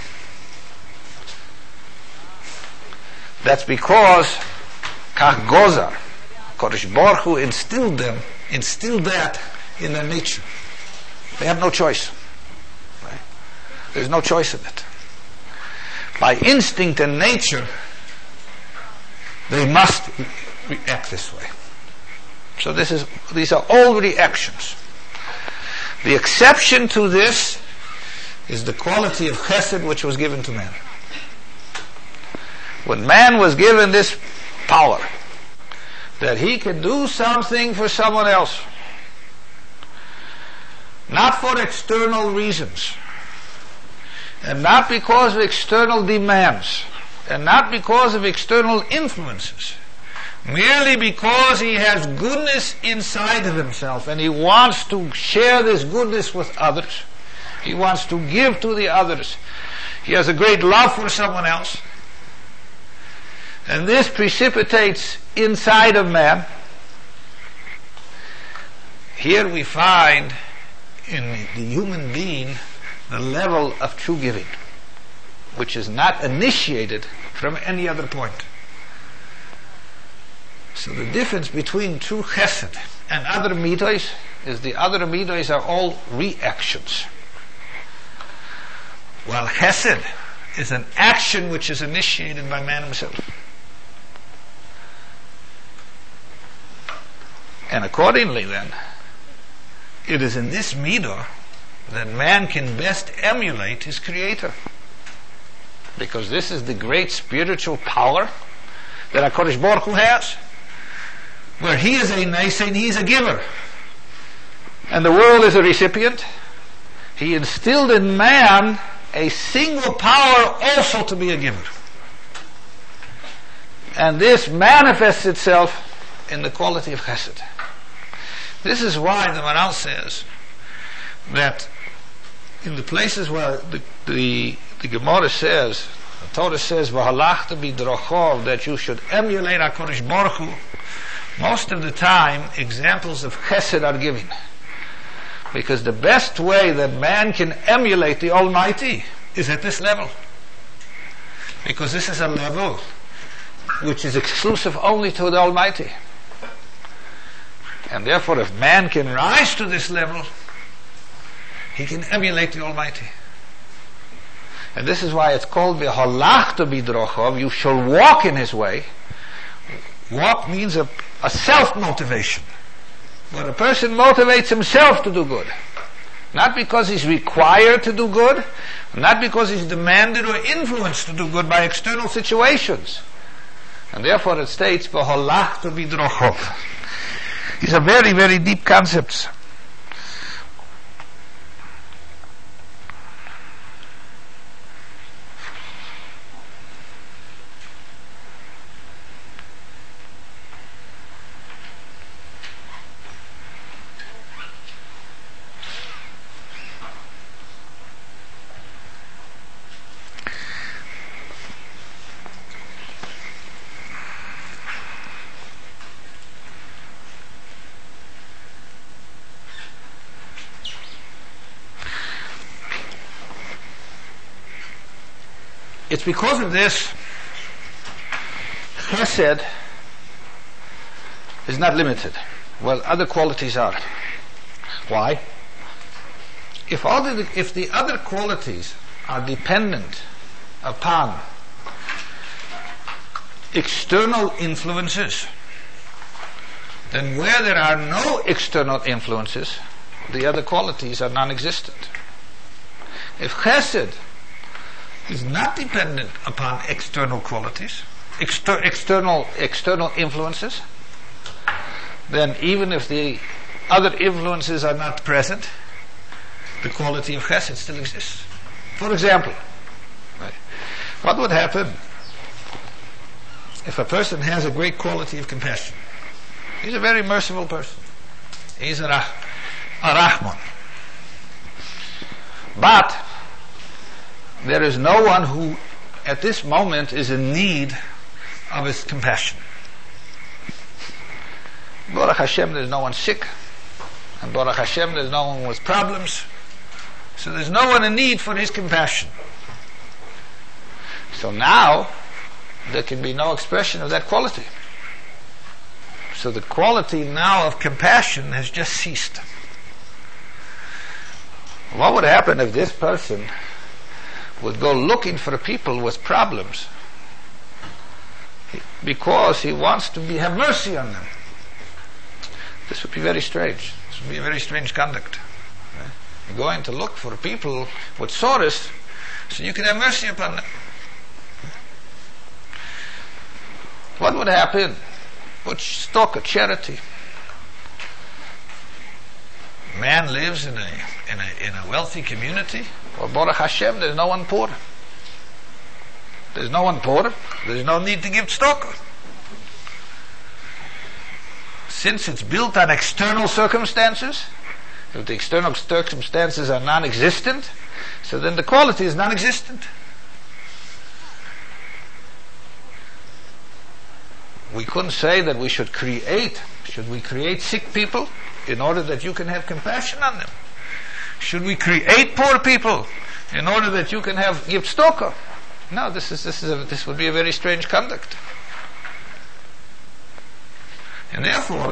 B: that's because Kach Gozar, Kodesh Baruch Hu instilled them, instilled that in their nature. They have no choice. Right? There's no choice in it. By instinct and nature, they must react this way. So this is, these are all reactions. The exception to this is the quality of chesed which was given to man. When man was given this power, that he can do something for someone else, not for external reasons, and not because of external demands, and not because of external influences, merely because he has goodness inside of himself and he wants to share this goodness with others. He wants to give to the others. He has a great love for someone else. And this precipitates inside of man. Here we find in the human being the level of true giving, which is not initiated from any other point. So the difference between true chesed and other midos is the other midos are all reactions, while chesed is an action which is initiated by man himself. And accordingly then, it is in this midah that man can best emulate his creator. Because this is the great spiritual power that HaKadosh Baruch Hu has. Where he is a Nesein, he is a giver. And the world is a recipient. He instilled in man a single power also to be a giver. And this manifests itself in the quality of chesed. This is why the Maral says that in the places where the the, the Gemara says, the Torah says, "V'halachta b'drachov," that you should emulate HaKadosh Baruch Hu, most of the time examples of chesed are given. Because the best way that man can emulate the Almighty is at this level. Because this is a level which is exclusive only to the Almighty. And therefore, if man can rise to this level, he can emulate the Almighty. And this is why it's called V'halachta b'drachov, you shall walk in his way. Walk means a, a self-motivation. When a person motivates himself to do good, Not because he's required to do good, not because he's demanded or influenced to do good by external situations. And therefore it states, V'holachtu bidrochov. These are very, very deep concepts. It's because of this, chesed is not limited, while other qualities are. Why? If all the, if the other qualities are dependent upon external influences, then where there are no external influences, the other qualities are non-existent. If chesed is not dependent upon external qualities, exter- external external influences, then even if the other influences are not present, the quality of chesed still exists. For example, right, what would happen if a person has a great quality of compassion? He's a very merciful person. He's a, rach- a Rahman. But there is no one who at this moment is in need of his compassion. Baruch Hashem, there's no one sick, and Baruch Hashem, there's no one with problems, so there's no one in need for his compassion. So now there can be no expression of that quality. So the quality now of compassion has just ceased. What would happen if this person would go looking for people with problems because he wants to be, have mercy on them? This would be very strange. This would be a very strange conduct. Right? You're going to look for people with sores so you can have mercy upon them. What would happen? Would stock a charity? Man lives in a in a in a wealthy community. Well, Baruch Hashem, there's no one poor. There's no one poor. There's no need to give tzedakah. Since it's built on external circumstances, if the external circumstances are non-existent, so then the quality is non-existent. We couldn't say that we should create, should we create sick people in order that you can have compassion on them? Should we create poor people in order that you can have give tzedakah? No, this is this is a, this would be a very strange conduct. And therefore,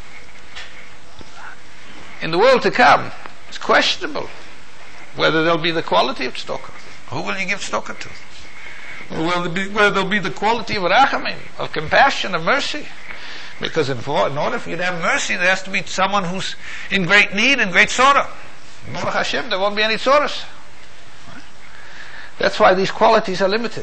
B: in the world to come, it's questionable whether there'll be the quality of tzedakah. Who will you give tzedakah to? Or will there be, whether there'll be the quality of rachamim, of compassion, of mercy? Because in, for, in order for you to have mercy, there has to be someone who's in great need and great sorrow. Baruch Hashem, there won't be any sorrows. That's why these qualities are limited.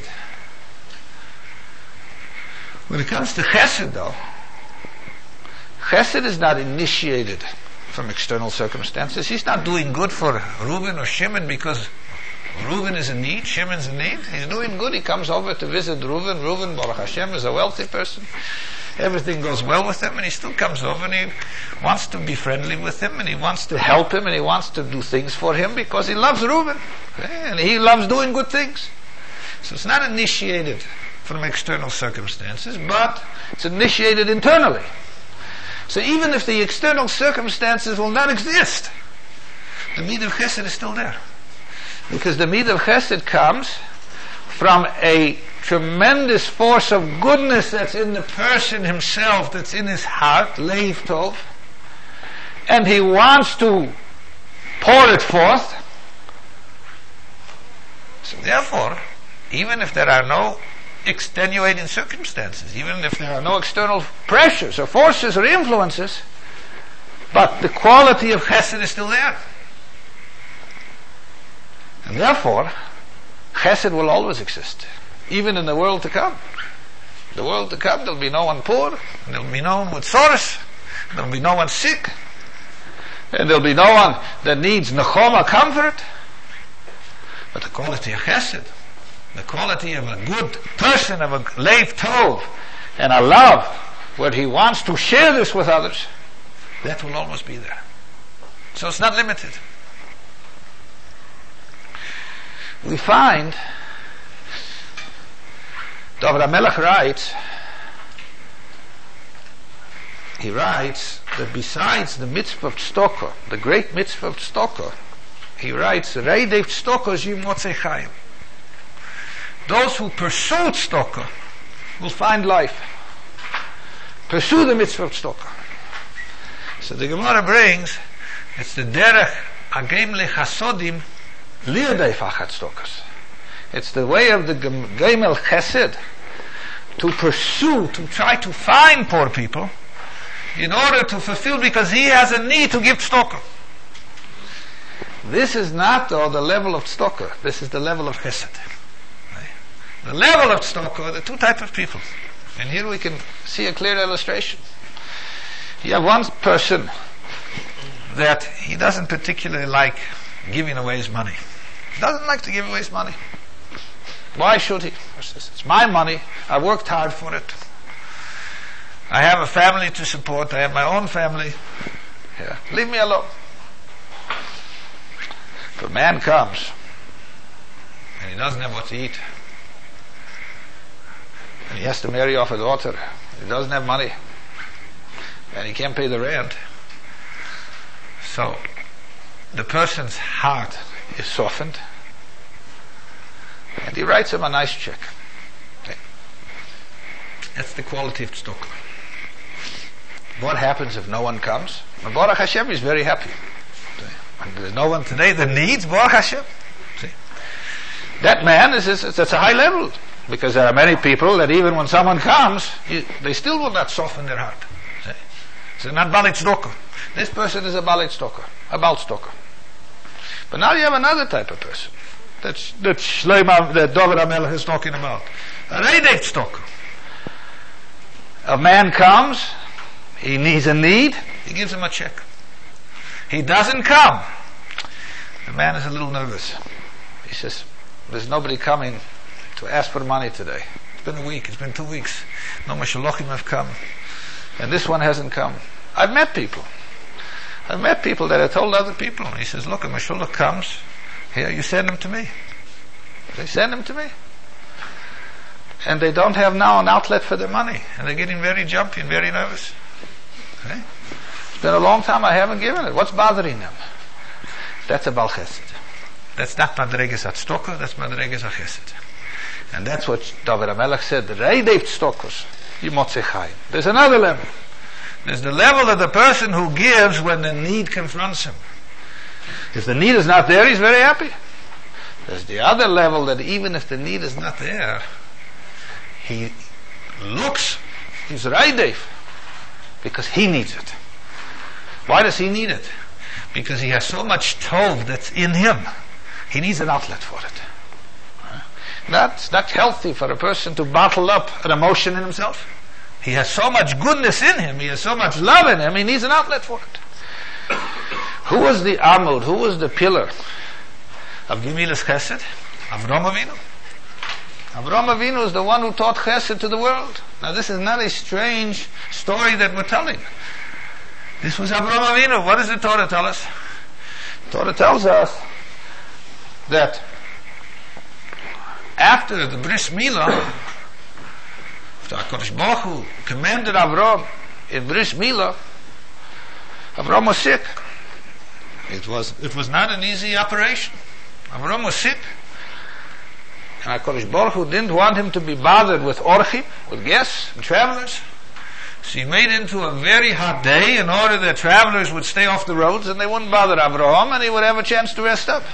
B: When it comes to chesed, though, chesed is not initiated from external circumstances. He's not doing good for Reuben or Shimon because Reuben is in need, Shimon's in need. He's doing good. He comes over to visit Reuben. Reuben, Baruch Hashem, is a wealthy person. Everything goes well with him, and he still comes over and he wants to be friendly with him, and he wants to help him, and he wants to do things for him because he loves Reuben. And he loves doing good things. So it's not initiated from external circumstances, but it's initiated internally. So even if the external circumstances will not exist, the need of chesed is still there. Because the need of chesed comes from a tremendous force of goodness that's in the person himself, that's in his heart, leiv tov, and he wants to pour it forth. So therefore, even if there are no extenuating circumstances, even if there are no external pressures or forces or influences, but the quality of chesed is still there. And therefore, chesed will always exist, even in the world to come. The world to come, there'll be no one poor, and there'll be no one with sores, there'll be no one sick, and there'll be no one that needs nechoma, comfort. But the quality of chesed, the quality of a good person, of a leiv tov, and a love, where he wants to share this with others, that will always be there. So it's not limited. We find, David HaMelech writes, he writes that besides the mitzvah of tzedakah, the great mitzvah of tzedakah, he writes, Reidev tzedakah yim motzei chayim. Those who pursue tzedakah will find life. Pursue the mitzvah of tzedakah. So the Gemara brings, it's the derech agem lechasodim liadei fachat tzedakahs. It's the way of the gemel chesed to pursue, to try to find poor people in order to fulfill, because he has a need to give tzedakah. This is not though the level of tzedakah. This is the level of chesed. The level of tzedakah are the two types of people. And here we can see a clear illustration. You have one person that he doesn't particularly like giving away his money. He doesn't like to give away his money. Why should he? It's my money. I worked hard for it. I have a family to support. I have my own family. Yeah. Leave me alone. If a man comes and he doesn't have what to eat, and he has to marry off a daughter, he doesn't have money, and he can't pay the rent, so the person's heart is softened, and he writes him a nice check. Okay. That's the quality of tzedakah. What happens if no one comes? Well, Baruch Hashem is very happy. And there's no one today that needs Baruch Hashem. See? That man is, is, is that's a high level, because there are many people that even when someone comes, you, they still will not soften their heart. See? So not Baalei Tzedakah. This person is a Baalei Tzedakah, a Baal Tzedakah. But now you have another type of person. That's that Shlomo, that David HaMelech is talking about. A Reidev Tzedakah. A man comes, he needs a need, he gives him a check. He doesn't come. The man is a little nervous. He says, there's nobody coming to ask for money today. It's been a week, it's been two weeks. No Mashalochim have come. And this one hasn't come. I've met people. I've met people that have told other people. He says, look, a Mashalach comes, here, you send him to me. They send him to me. And they don't have now an outlet for their money. And they're getting very jumpy and very nervous. Okay? It's been a long time I haven't given it. What's bothering them? That's a Baal Chesed. That's not Madreges HaTzedakah, that's Madreges HaChesed. And that's what David HaMelech said, Reidev tzedakos yimotzei chayim. There's another level. There's the level of the person who gives when the need confronts him. If the need is not there, he's very happy. There's the other level that even if the need is not there, he looks, he's Reidev, because he needs it. Why does he need it? Because he has so much tov that's in him. He needs an outlet for it. That's not healthy for a person to bottle up an emotion in himself. He has so much goodness in him, he has so much love in him, he needs an outlet for it. Who was the Amud, who was the pillar of Gemilas Chesed? Avraham Avinu. Avraham Avinu is the one who taught Chesed to the world. Now this is not a strange story that we're telling. This was Avraham Avinu. What does the Torah tell us? The Torah tells us that after the Bris Milah, after HaKadosh Baruch Hu commanded Avraham in Bris Milah, Avraham was sick. It was it was not an easy operation. Avraham was sick. And HaKadosh Baruch Hu didn't want him to be bothered with orchim, with guests and travelers. So he made into a very hot day in order that travelers would stay off the roads and they wouldn't bother Avraham and he would have a chance to rest up.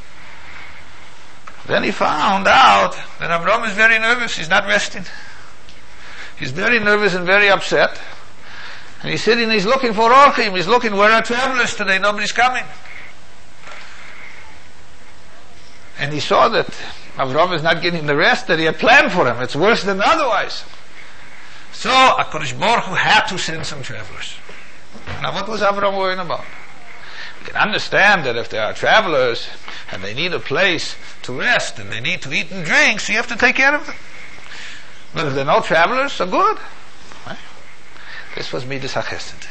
B: Then he found out that Avraham is very nervous, he's not resting. He's very nervous and very upset. And he's sitting, he's looking for orchim, he's looking, where are travelers today? Nobody's coming. And he saw that Avram is not getting the rest that he had planned for him. It's worse than otherwise. So HaKadosh Baruch Hu had to send some travelers. Now what was Avram worrying about? You can understand that if there are travelers and they need a place to rest and they need to eat and drink, so you have to take care of them. But if there are no travelers, so good. Right? This was Midas HaChesed.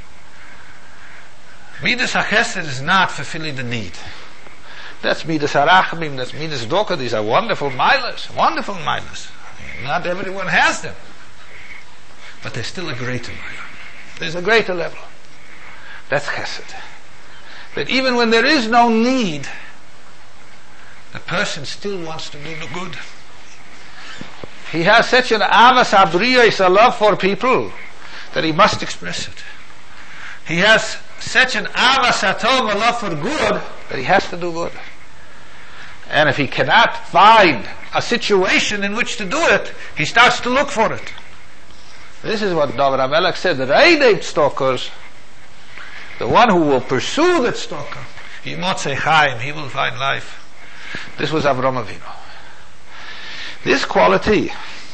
B: Midas HaChesed is not fulfilling the need. That's Midas HaRachamim, that's Midas Doka. These are wonderful milas, wonderful milas. Not everyone has them. But there's still a greater mila. There's a greater level. That's Chesed. That even when there is no need, the person still wants to do the good. He has such an avas abriyos, a love for people, that he must express it. He has such an avas atov, a love for good, that he has to do good. And if he cannot find a situation in which to do it, he starts to look for it. This is what David HaMelech said, the Reideit stalkers, the one who will pursue that stalker, Yimotzei Chaim, he will find life. This was Avram Avinu. This quality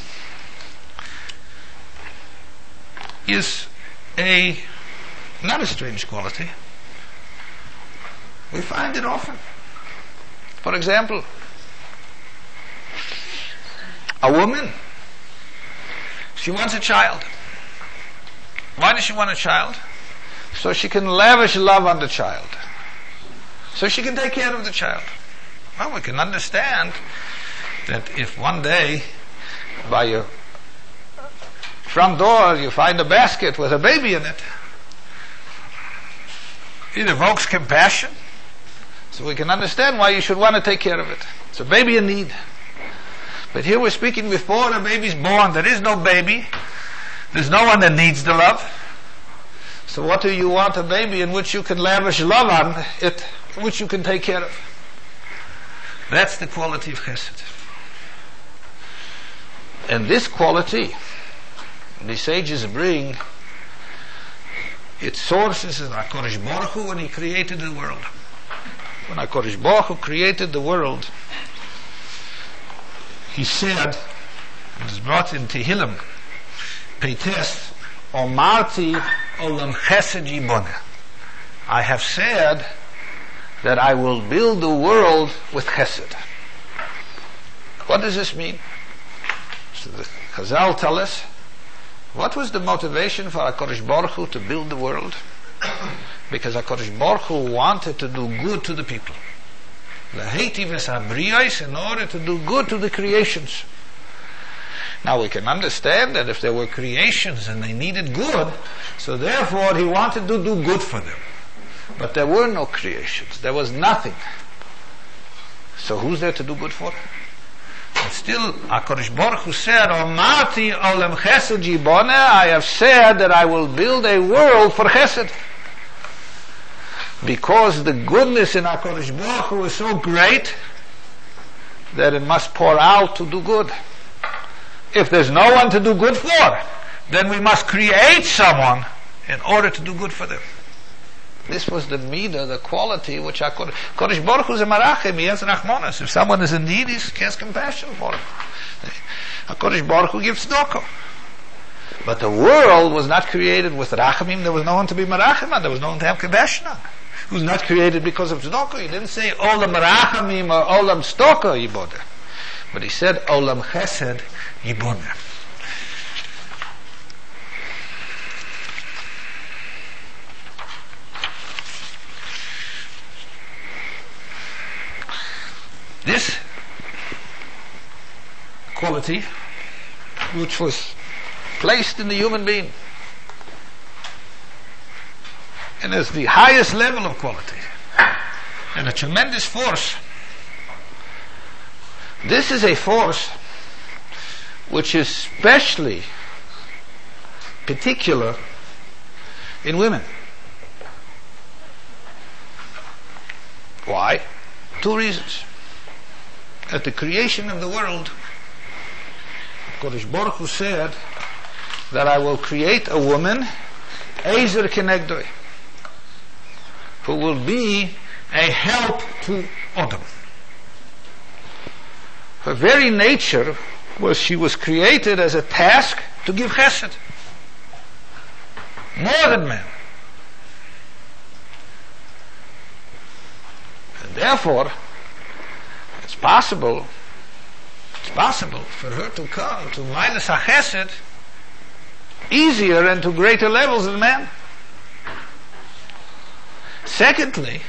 B: is a, not a strange quality. We find it often. For example, a woman, she wants a child. Why does she want a child? So she can lavish love on the child. So she can take care of the child. Well, we can understand that if one day by your front door you find a basket with a baby in it, it evokes compassion. So we can understand why you should want to take care of it. It's a baby in need. But here we're speaking before the baby's born. There is no baby. There's no one that needs the love. So what do you want a baby in which you can lavish love on it, which you can take care of? That's the quality of Chesed. And this quality, the sages bring its sources in HaKadosh Baruch Hu when he created the world. When HaKadosh Baruch Hu created the world, he said, it is brought in Tehillim, Peites, Omarti Olam Chesed Yiboneh. I have said that I will build the world with Chesed. What does this mean? So the Chazal tell us, what was the motivation for HaKadosh Baruch Hu to build the world? Because HaKadosh Baruch Hu wanted to do good to the people. L'heitiv es habriyos, in order to do good to the creations. Now we can understand that if there were creations and they needed good, so therefore he wanted to do good for them. But there were no creations. There was nothing. So who's there to do good for? But still, HaKadosh Baruch Hu said, Omarti olam chesed yiboneh, I have said that I will build a world for chesed. Because the goodness in HaKadosh Baruch Hu is so great that it must pour out to do good. If there's no one to do good for, then we must create someone in order to do good for them. This was the midah, the quality which HaKadosh, HaKadosh Baruch Hu is a marachem, he has rachmanas. If someone is in need, he has compassion for him. HaKadosh Baruch Hu gives tzedakah. But the world was not created with rachamim. There was no one to be marachem on. There was no one to have compassion on. It was not created because of tzedakah. He didn't say olam rachamim or olam tzedakah yiboneh. But he said olam chesed yiboneh. This quality, which was placed in the human being, and is the highest level of quality, and a tremendous force. This is a force which is specially particular in women. Why? Two reasons. At the creation of the world, HaKadosh Baruch Hu said that I will create a woman, Ezer Kenegdoi, who will be a help to Adam. her very nature was she was created as a task to give chesed. More than men. And therefore, it's possible, it's possible for her to come to Milas HaChesed easier and to greater levels than men. Secondly,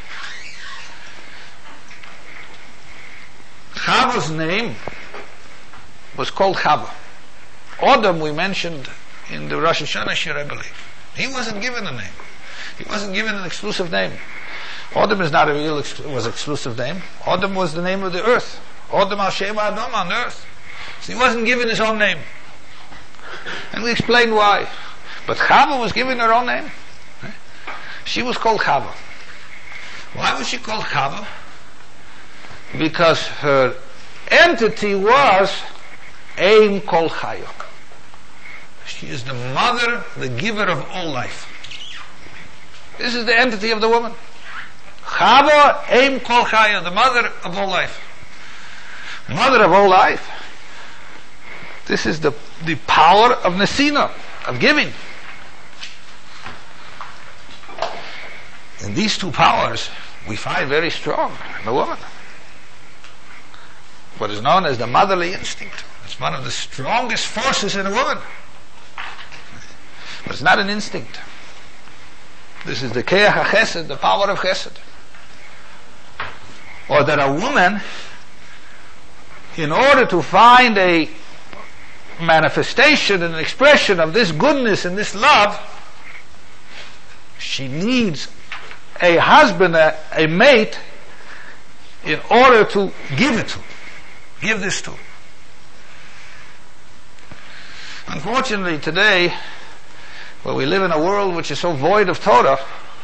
B: Chava's name was called Chava. Adam we mentioned in the Rosh Hashanah Shir, I believe. He wasn't given a name. He wasn't given an exclusive name. Adam is not a real ex- was exclusive name. Adam was the name of the earth. Adam Hashem Adam on earth. So he wasn't given his own name. And we explained why. But Chava was given her own name. She was called Chava. Why was she called Chava? Because her entity was Ein Kol Chayo. She is the mother, the giver of all life. This is the entity of the woman. Chava Ein Kol Chayo, the mother of all life. Mother of all life. This is the, the power of Nesina, of giving. And these two powers we find very strong in the woman. What is known as the motherly instinct. It's one of the strongest forces in a woman. But it's not an instinct. This is the Keach HaChesed, the power of Chesed. Or that a woman, in order to find a manifestation and an expression of this goodness and this love, she needs a husband, a, a mate, in order to give it to. Give this to. Unfortunately today, well, we live in a world which is so void of Torah,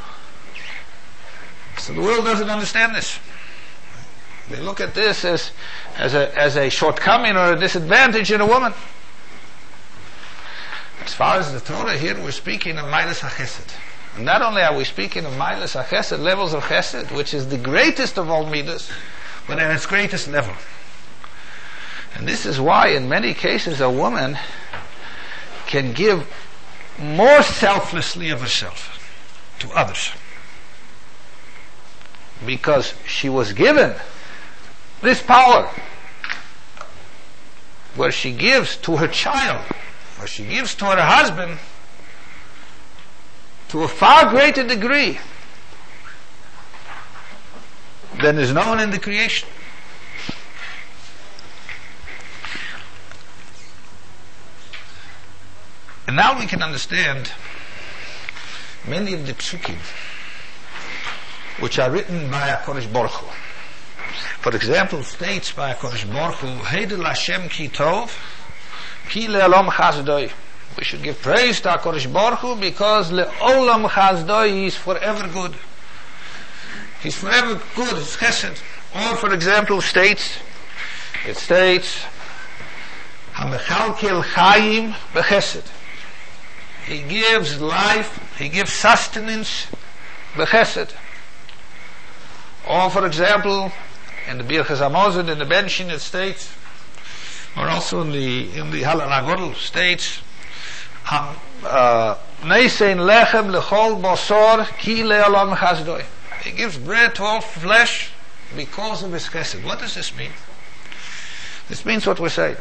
B: so the world doesn't understand this. They look at this as, as a, as a shortcoming or a disadvantage in a woman. As far as the Torah here, we're speaking of Milas HaChesed. And not only are we speaking of Milas HaChesed, levels of Chesed, which is the greatest of all midas, but at its greatest level. And this is why in many cases a woman can give more selflessly of herself to others. Because she was given this power where she gives to her child, where she gives to her husband to a far greater degree than is known in the creation. And now we can understand many of the psukim which are written by HaKadosh Baruch Hu. For example, states by HaKadosh Baruch Hu, Heidel Hashem ki tov, ki le'olam chazdoi. We should give praise to HaKadosh Baruch Hu because le'olam chazdoi, He is forever good. He's forever good, it's chesed. Or for example, states, it states, HaMechalkel chayim bechesed. He gives life, He gives sustenance bechesed. Or for example, in the Birchas Hamazon, in the Benshin, it states, or also in the in the Halal HaGodel states, Neisein lechem lechol bosor ki le'olam chazdoi. He gives bread to all flesh because of His chesed. What does this mean? This means what we're saying.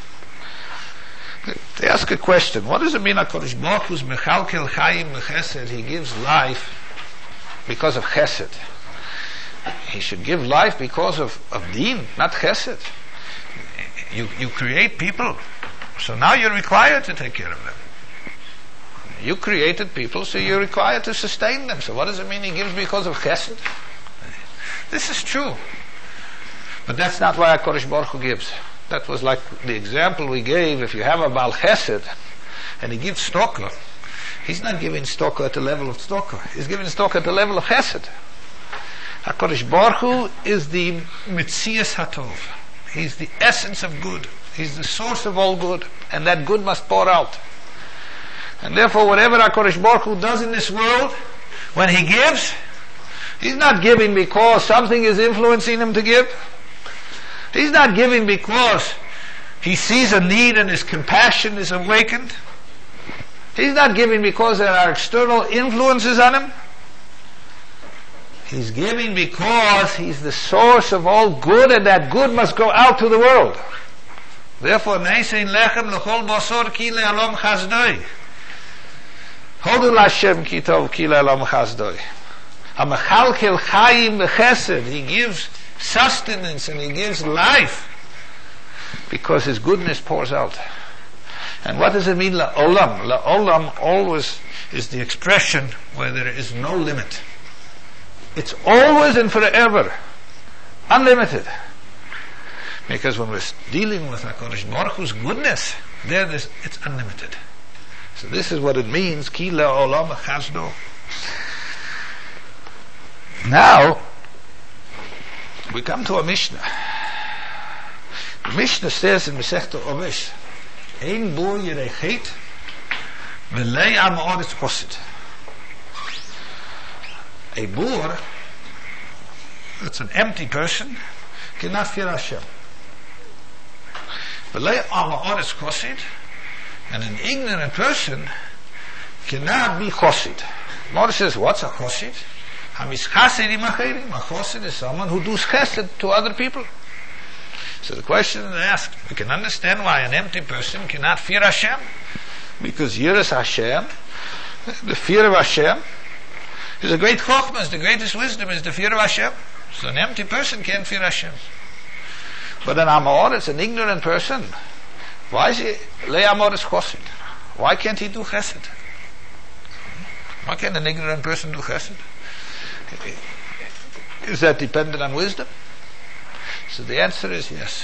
B: They ask a question. What does it mean HaKadosh Baruch Hu's mechalkel chayim bechesed? He gives life because of chesed. He should give life because of, of deen, not chesed. You, you create people, so now you're required to take care of them. You created people, so you're required to sustain them. So what does it mean He gives because of chesed? This is true. But that's not why HaKadosh Baruch Hu gives. That was like the example we gave. If you have a Baal Chesed and he gives Stoker, he's not giving Stoker at the level of Stoker. He's giving Stoker at the level of Chesed. HaKadosh Baruch Hu is the Mitzias HaTov. He's the essence of good. He's the source of all good. And that good must pour out. And therefore whatever HaKadosh Baruch Hu does in this world, when He gives, He's not giving because something is influencing Him to give. He's not giving because he sees a need and his compassion is awakened. He's not giving because there are external influences on him. He's giving because he's the source of all good, and that good must go out to the world. Therefore, Neisein lechem lechol bosor ki le'alom chazdoi. Hodu l'Hashem ki tov ki le'alom chazdoi. HaMechalkel chayim v'chesed. He gives sustenance and he gives life because his goodness pours out. And what does it mean, la'olam? La'olam always is the expression where there is no limit. It's always and forever. Unlimited. Because when we're dealing with HaKadosh Baruch Hu's goodness, there this, it's unlimited. So this is what it means, Ki la'olam chasdo. Now, we come to a Mishnah. The Mishnah says in Masechta Ovesh, Ein bo yerechet, v'lei am oretz chosid. A boor, that's an empty person, cannot fear Hashem. V'lei am oretz chosid, and an ignorant person cannot be chosid. Mordechai says, what's a chosid? Hamis chased im acherim. A chosid is someone who does chesed to other people. So the question is asked, we can understand why an empty person cannot fear Hashem. Because Yiras Hashem, the fear of Hashem, is a great chokhmah, the greatest wisdom is the fear of Hashem. So an empty person can't fear Hashem. But an Amor, it's an ignorant person. Why is he, Le Amor is chosid? Why can't he do chesed? Why can't an ignorant person do chesed? Is that dependent on wisdom? So the answer is yes.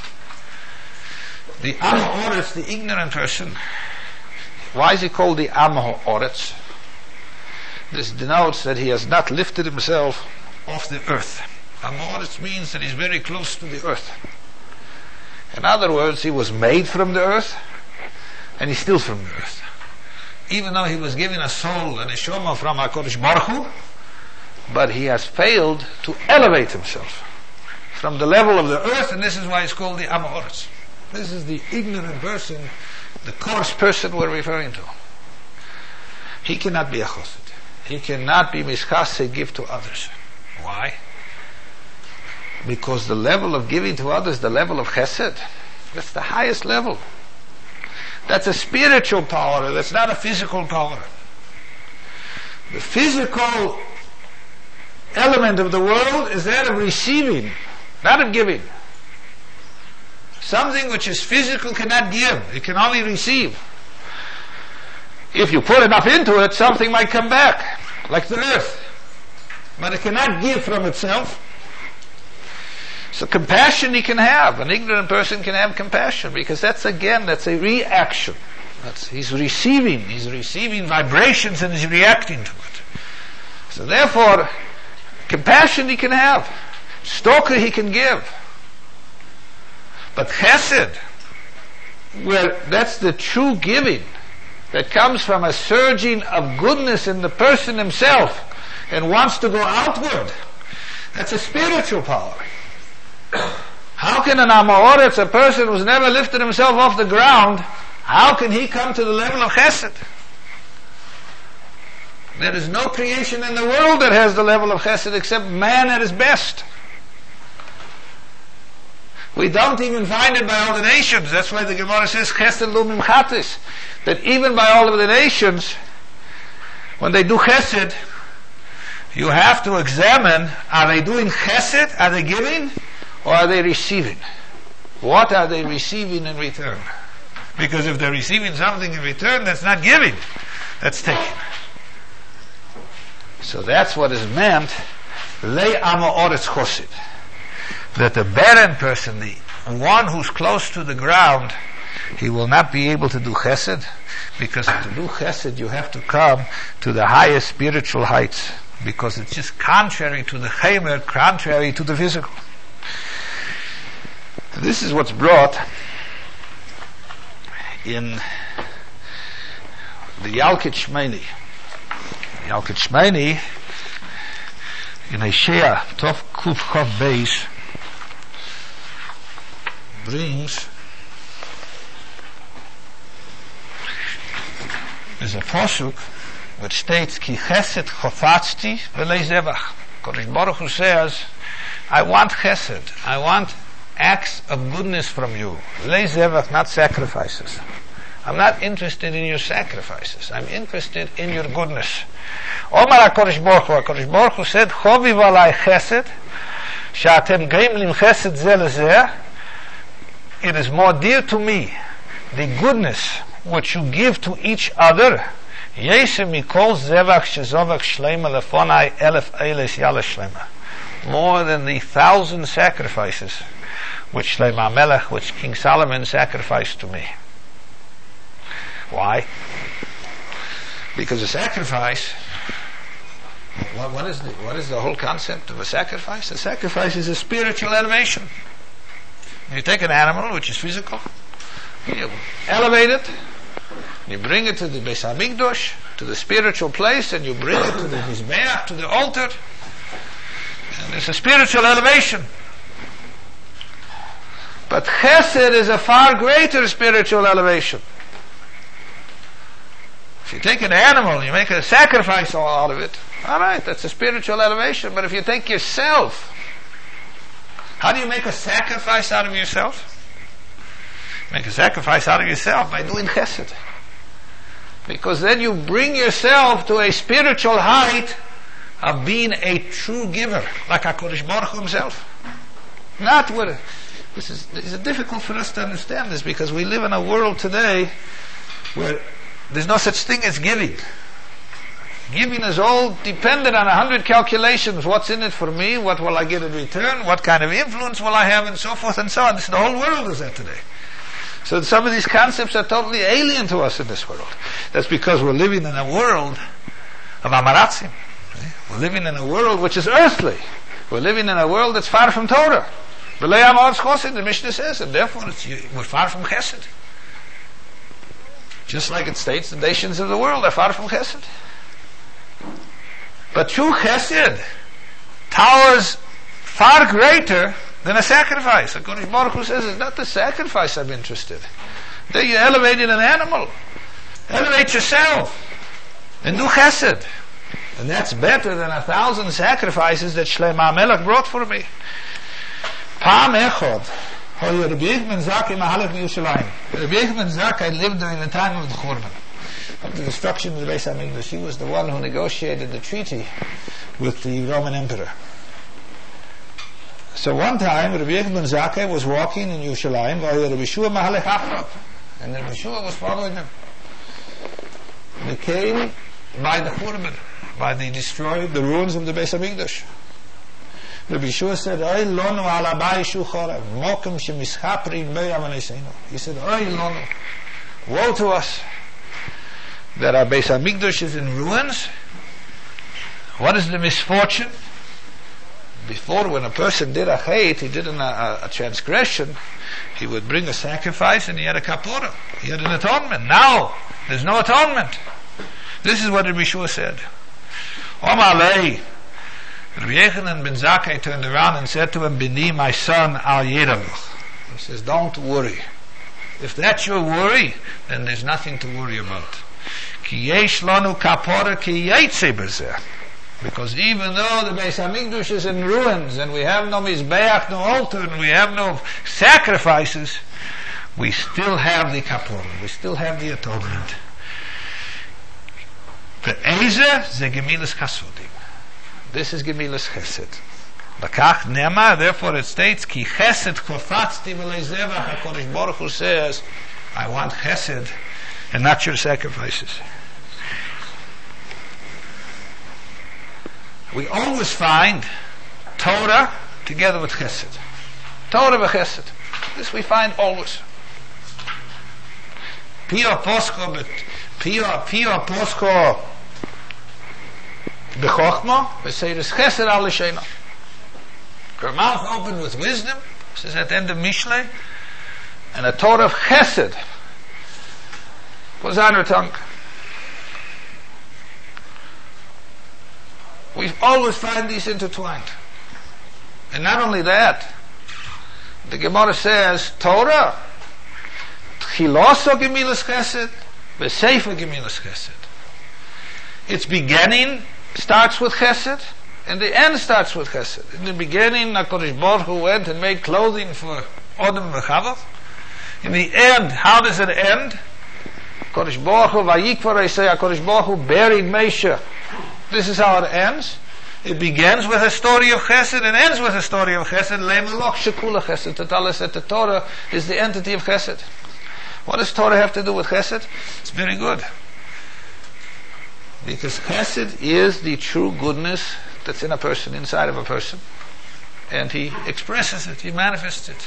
B: The Am Ha'oretz, the ignorant person, why is he called the Am Ha'oretz? This denotes that he has not lifted himself off the earth. Am Ha'oretz means that he's very close to the earth. In other words, he was made from the earth, and he's still from the earth. Even though he was given a soul and a neshama from HaKadosh Baruch Hu, but he has failed to elevate himself from the level of the earth, and this is why it's called the Am Ha'oretz. This is the ignorant person, the coarse person we're referring to. He cannot be a chosid. He cannot be mischase, give to others. Why? Because the level of giving to others, the level of chesed, that's the highest level. That's a spiritual power, that's not a physical power. The physical element of the world is that of receiving, not of giving. Something which is physical cannot give, it can only receive. If you put enough into it, something might come back, like the earth. But it cannot give from itself. So compassion he can have. An ignorant person can have compassion, because that's again, that's a reaction. That's, he's receiving, he's receiving vibrations and he's reacting to it. So therefore, compassion he can have. Stoker he can give. But chesed, where that's the true giving, that comes from a surging of goodness in the person himself and wants to go outward, that's a spiritual power. How can an Am Ha'oretz, a person who's never lifted himself off the ground, how can he come to the level of chesed? There is no creation in the world that has the level of chesed except man at his best. We don't even find it by all the nations. That's why the Gemara says chesed lo mimchatis, that even by all of the nations, when they do chesed, you have to examine, are they doing chesed, are they giving, or are they receiving? What are they receiving in return? Because if they're receiving something in return, that's not giving, that's taking. So that's what is meant, Le Am Ha'oretz chosid. That the barren person, the one who's close to the ground, he will not be able to do chesed, because to do chesed you have to come to the highest spiritual heights, because it's just contrary to the chemer, contrary to the physical. This is what's brought in the Yalkut Shmeini. Yalkut Shmeini in Hosea Tov Kuf Chav Beis brings is a pasuk which states, Ki chesed chofatzti v'lei zevach. Kodesh Baruch Hu says, I want chesed, I want acts of goodness from you. Lei zevach, not sacrifices. I'm not interested in your sacrifices. I'm interested in your goodness. Omar HaKodesh Baruch Hu, HaKodesh Baruch Hu said, Choviv alai chesed, she'atem geimlim chesed zeh lezeh. It is more dear to me, the goodness which you give to each other, Yeshe mikol zevach shezovach shlema lefonai elef eiles yala shlema. More than the thousand sacrifices which Shlomo Melech, which King Solomon sacrificed to me. Why? Because a sacrifice, what, what, is the, what is the whole concept of a sacrifice? A sacrifice is a spiritual elevation. You take an animal, which is physical, you elevate it, you bring it to the Beis HaMikdash, to the spiritual place, and you bring it to the Mizbeach, to the altar, and it's a spiritual elevation. But Chesed is a far greater spiritual elevation. If you take an animal, you make a sacrifice out of it, alright, that's a spiritual elevation. But if you take yourself, how do you make a sacrifice out of yourself? Make a sacrifice out of yourself by doing Chesed. Because then you bring yourself to a spiritual height of being a true giver, like HaKadosh Baruch Hu himself. Not what... This is, this is difficult for us to understand this, because we live in a world today where there's no such thing as giving. Giving is all dependent on a hundred calculations. What's in it for me? What will I get in return? What kind of influence will I have? And so forth and so on. This, the whole world is that today. So some of these concepts are totally alien to us in this world. That's because we're living in a world of Amaratzim. We're living in a world which is earthly. We're living in a world that's far from Torah. The Mishnah says, and therefore it's, we're far from Chesed. Just like it states, the nations of the world are far from Chesed. But true Chesed towers far greater than a sacrifice. HaKadosh Baruch Hu says, it's not the sacrifice I'm interested. There you elevated an animal. Elevate yourself and do Chesed. And that's better than a thousand sacrifices that Shlomo Melech brought for me. Pam echod, hoy Rabbi Yochanan Zakkai mahalach b'Yerushalayim. Rabbi Yochanan Zakkai lived during the time of the Churban, of the destruction of the Beis HaMikdash. He was the one who negotiated the treaty with the Roman Emperor. So one time, Rabbi Yochanan Zakkai was walking in Yerushalayim, hoy Rabbi Shua mahalach achrav, and Rabbi Shua was following him. They came by the Churban, by the destroyed, the ruins of the Beis HaMikdash. Rabbi Yeshua said, Oy lonu ala ba'ishu chorav, mokum shemischapri b'ei avaneseinu. He said, Oy lonu, woe to us, that our Beis HaMikdash is in ruins. What is the misfortune? Before, when a person did a chait, he did an, a, a transgression, he would bring a sacrifice and he had a kapora. He had an atonement. Now, there's no atonement. This is what Rabbi Yeshua said. Omar lei, Rabbi Yochanan ben Zakkai turned around and said to him, Bini, my son, al yeravuch. He says, don't worry. If that's your worry, then there's nothing to worry about. Ki yesh lanu kapora ki yetze b'zeh. Because even though the Beis HaMikdash is in ruins, and we have no mizbeach, no altar, and we have no sacrifices, we still have the kapora. We still have the atonement. Ve'ezeh ze gemilas chasudim. This is Gemilas Chesed. Lakach Nema, therefore it states, Ki Chesed chofatzti v'lei zevach. HaKadosh Baruch Hu says, I want Chesed and not your sacrifices. We always find Torah together with Chesed. Torah v'Chesed. This we find always. Pio Posco, but Pio Pio Posco. B'chochma, v'seiris chesed al l'sheina. Her mouth opened with wisdom, says at the end of Mishlei, and a Torah of chesed was on her tongue. We always find these intertwined. And not only that, The Gemara says, Torah, Tchiloso Gemilas Chesed, V'Seifa Gemilas Chesed. Its beginning starts with Chesed, and the end starts with Chesed. In the beginning, HaKadosh Baruch Hu went and made clothing for Adam and Chava. In the end, how does it end? HaKadosh Baruch Hu, Vayikvar, I say, HaKadosh Baruch Hu buried Moshe. This is how it ends. It begins with a story of Chesed and ends with a story of Chesed. Le'melach shekula Chesed. Tatala said the Torah is the entity of Chesed. What does Torah have to do with Chesed? It's very good. Because Chesed is the true goodness that's in a person, inside of a person. And he expresses it, he manifests it.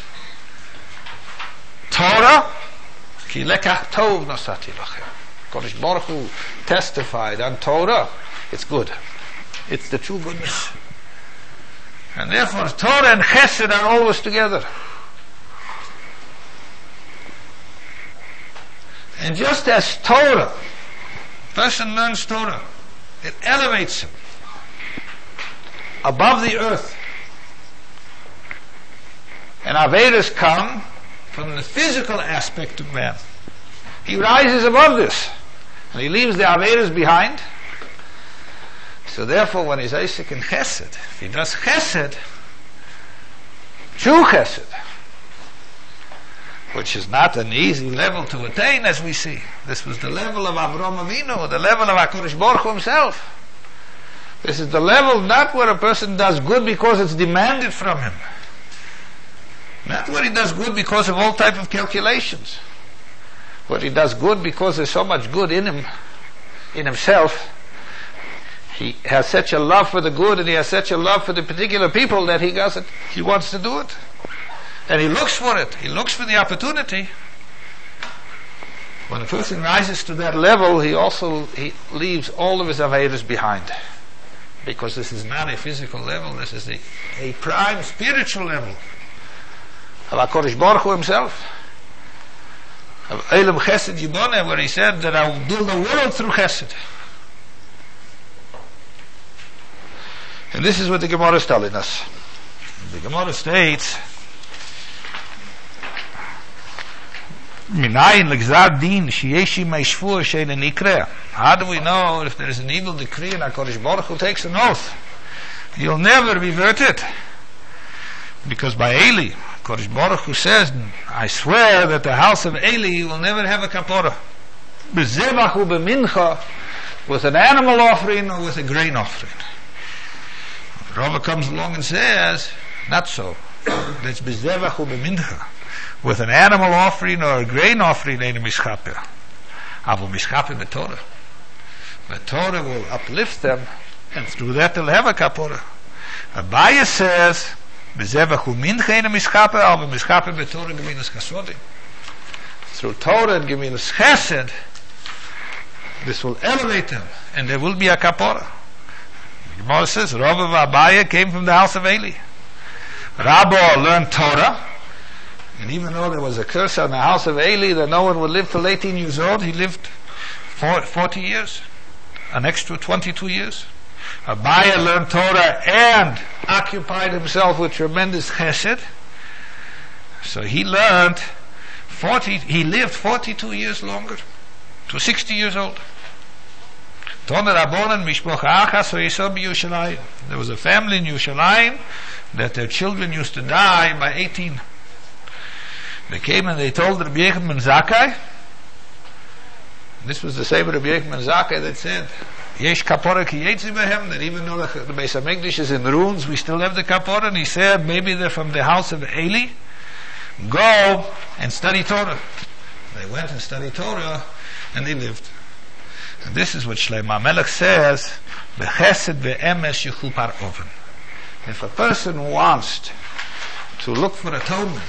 B: Torah, ki lekach tov nosati lachem. Kodesh Baruch Hu testified on Torah, it's good. It's the true goodness. And therefore Torah and Chesed are always together. And just as Torah, person learns Torah, it elevates him above the earth. And Avedas come from the physical aspect of man. He rises above this, and he leaves the Avedas behind. So therefore, when he's Isaac in Chesed, if he does Chesed, true Chesed, which is not an easy level to attain, as we see. This was the level of Avraham Avinu, the level of HaKadosh Baruch Hu himself. This is the level not where a person does good because it's demanded from him. Not where he does good because of all type of calculations. Where he does good because there's so much good in him, in himself. He has such a love for the good and he has such a love for the particular people that he does it, he wants to do it. And he looks for it. He looks for the opportunity. When a person rises to that level, he also he leaves all of his Avedas behind. Because this is not a physical level, this is a, a prime spiritual level of HaKadosh Baruch Hu himself. Of Eilam Chesed Yiboneh, where he said that I will build the world through Chesed. And this is what the Gemara is telling us. The Gemara states, Minayin l'gzar din sheyeshi meishvur she'en nikre. How do we know if there is an evil decree and HaKadosh Baruch Hu takes an oath? He'll never revert it. Because by Eli, HaKadosh Baruch Hu says, I swear that the house of Eli will never have a kapora. B'zevach u b'mincha, with an animal offering or with a grain offering. Rava comes along and says, not so. That's b'zevach u b'mincha. With an animal offering or a grain offering, ain't a mishkaper. Avu mishkaper b'Torah. The Torah will uplift them, and through that they'll have a kapora. Abaye says, b'zevach u mincha ain't a mishkaper, avu mishkaper b'Torah gemilas chasodim. Through Torah and gemilas chesed, this will elevate them, and there will be a kapora. The Gemara says, Rav of Abaye came from the house of Eli. Rabbo learned Torah, and even though there was a curse on the house of Eli that no one would live till eighteen years old, he lived forty years, an extra twenty-two years. Abaye learned Torah and occupied himself with tremendous chesed. So he learned forty, he lived forty-two years longer, to sixty years old. There was a family in Yerushalayim that their children used to die by eighteen. They came and they told Rabbi Yechim ben Zakkai. This was the same Rabbi Yechim ben Zakkai that said, Yesh kapora ki yetzi behem, that even though the, the Beis HaMikdash is in ruins, we still have the kapora. And he said, maybe they're from the house of Eli. Go and study Torah. They went and studied Torah, and they lived. And this is what Shlomo HaMelech says, B'chesed ve'emes yichupar oven. If a person wants to look for atonement,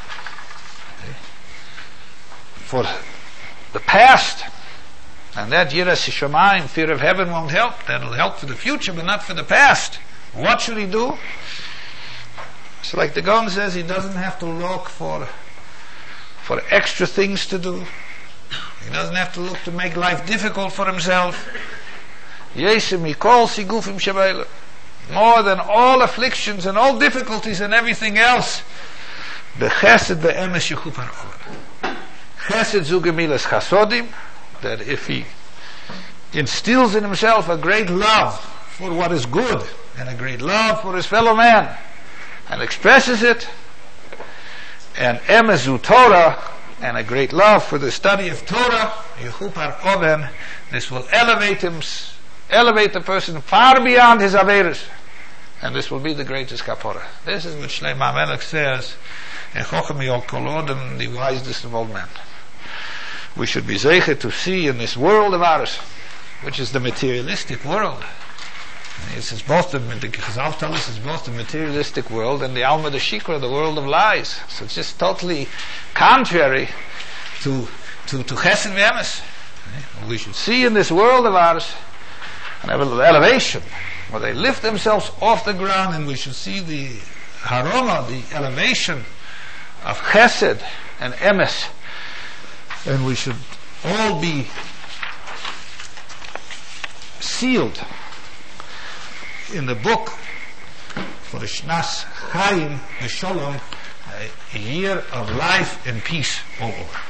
B: for the past, and that yiras shamayim, fear of heaven, won't help. That'll help for the future, but not for the past. What should he do? So like the Gaon says, he doesn't have to look for for extra things to do. He doesn't have to look to make life difficult for himself. Yesim mikol sigufim shabayla. More than all afflictions and all difficulties and everything else, the chesed be'emes yechup ha'oven. Chesed zu gemilas chasodim, that if he instills in himself a great love for what is good and a great love for his fellow man and expresses it, and emes zu Torah, and a great love for the study of Torah, yechup ha'oven, this will elevate him, elevate the person far beyond his averos, and this will be the greatest kapora. This is what Shlomo HaMelech says, Echochem yol kol odem, the wisest of all men. We should be zeicher to see in this world of ours, which is the materialistic world. It's, it's both the, the Chazal tell us it's both the materialistic world and the Alma de Shikra, the world of lies. So it's just totally contrary to to to Chesed v'emes. We should see in this world of ours an elevation where they lift themselves off the ground, and we should see the haroma, the elevation of Chesed and emes, and we should all be sealed in the book for the Shnas Chaim V'Sholom, a year of life and peace all over.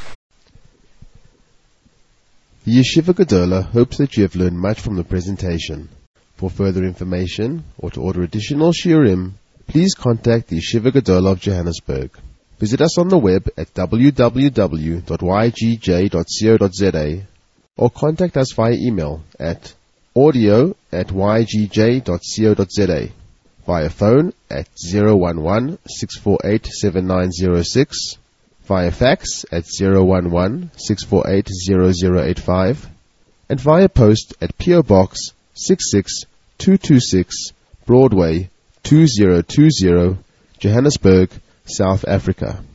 A: The Yeshiva Gedola hopes that you have learned much from the presentation. For further information or to order additional shiurim, please contact the Yeshiva Gedola of Johannesburg. Visit us on the web at w w w dot y g j dot co dot z a or contact us via email at audio at y g j dot co dot z a, via phone at zero one one, six four eight, seven nine zero six, via fax at zero one one, six four eight, zero zero eight five, and via post at P O Box six six two two six, Broadway two zero two zero, Johannesburg, South Africa.